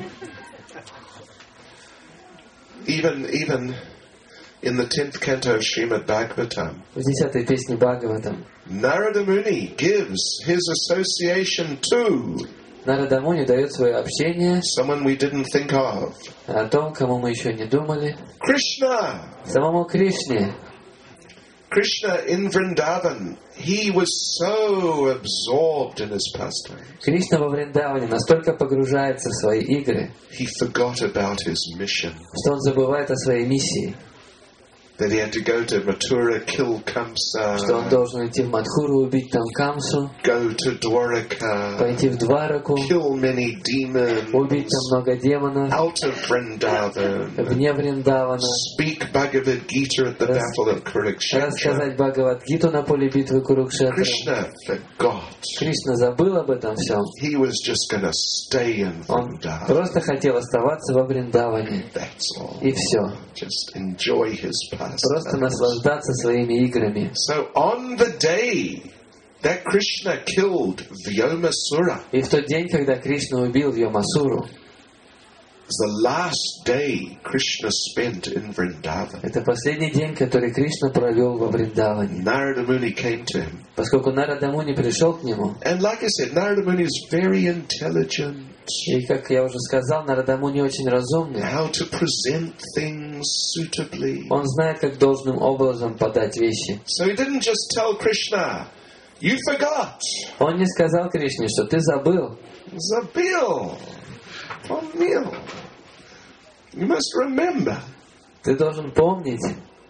Even, even in the tenth canto of Srimad Bhagavatam, В десятой песне Бхагаватам Narada Muni gives his association to Нарада Муни дает свое общение someone we didn't think of. о том, кому мы еще не думали, Krishna! самому Кришне. Krishna in Vrindavan, he was so absorbed in his pastime. Кришна во Вриндаване настолько погружается в свои игры, He forgot about his mission. что он забывает о своей миссии, That he had to go to Mathura, kill что он Kamsa, должен идти в Мадхуру, убить там Камсу, go to Dwaraka, пойти в Двараку, kill many demons, убить там много демонов, out of Vrindavan, вне Вриндавана, speak Bhagavad Gita at the Раз- battle of Kurukshetra. рассказать Бхагавад-гиту на поле битвы Курукшетра. Krishna forgot. Кришна забыл об этом всем. He was just going to stay in Он Vrindavan. просто хотел оставаться во Вриндаване. That's all. И все. Just enjoy his Просто pastime. наслаждаться своими играми. So on the day that Krishna killed Vyomasura, И в тот день, когда Кришна убил Вьямасуру, was the last day Krishna spent in Vrindavan. это последний день, который Кришна провел во Вриндаване. Narada Muni came to him. Поскольку Нарада Муни пришел к нему, And like I said, Narada Muni is very intelligent. и, как я уже сказал, Нарада Муни очень разумный. How to present things suitably. Он знает, как должным образом подать вещи. So he didn't just tell Krishna, you forgot. Он не сказал Кришне, что ты забыл. Zabil. Pomil. You must remember. Ты должен помнить.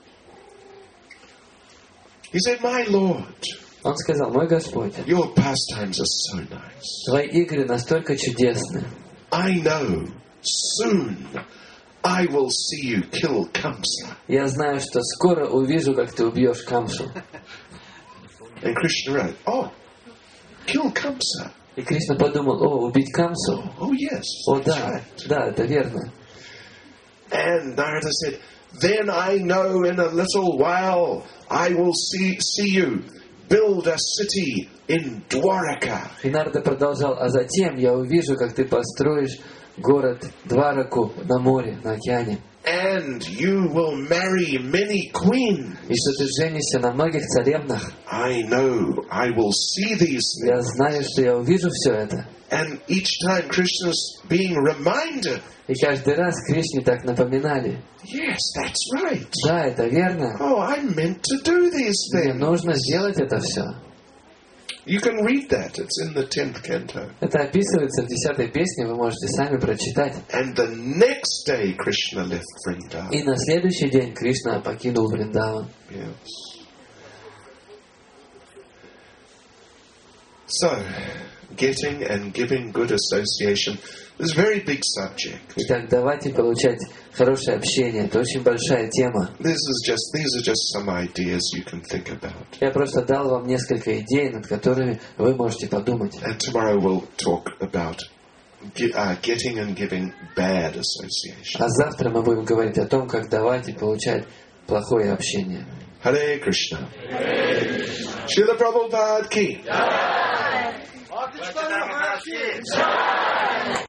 He said, my Lord, Он сказал: мой Господь, your pastimes are so nice. твои игры настолько чудесны. I know soon I will see you kill Kamsa. Я знаю, что скоро увижу, как ты убьешь Камсу. And Krishna wrote, oh, kill Kamsa. И Кришна подумал: о, убить Камсу? Oh, yes. О, That's да, right. да, это верно. And Narada said, then I know in a little while I will see, see you build a city in Dwaraka. И Нарада продолжал: а затем я увижу, как ты построишь город Двараку на море, на океане. And you will marry many queens. И что ты женишься на многих царевнах. I know I will see these Я things. знаю, что я увижу все это. And each time Krishna's being reminded, И каждый раз Кришне так напоминали: yes, that's right. да, это верно. Oh, I meant to do these Мне things. нужно сделать это все. You can read that. It's in the tenth canto. Это описывается в десятой песне, вы можете сами прочитать. And the next day Krishna left Vrindavan. И на следующий день Кришна покинул Вриндаван. Yes. So, getting and giving good association is a very big subject. Итак, давайте получать хорошее общение. Это очень большая тема. This is just these are just some ideas you can think about. Я просто дал вам несколько идей, над которыми вы можете подумать. And tomorrow we'll talk about ge- uh, getting and giving bad association. А завтра мы будем говорить о том, как давать и получать плохое общение. Hare Krishna. Srila Prabhupada ki. Бхакти Сварупа Ki.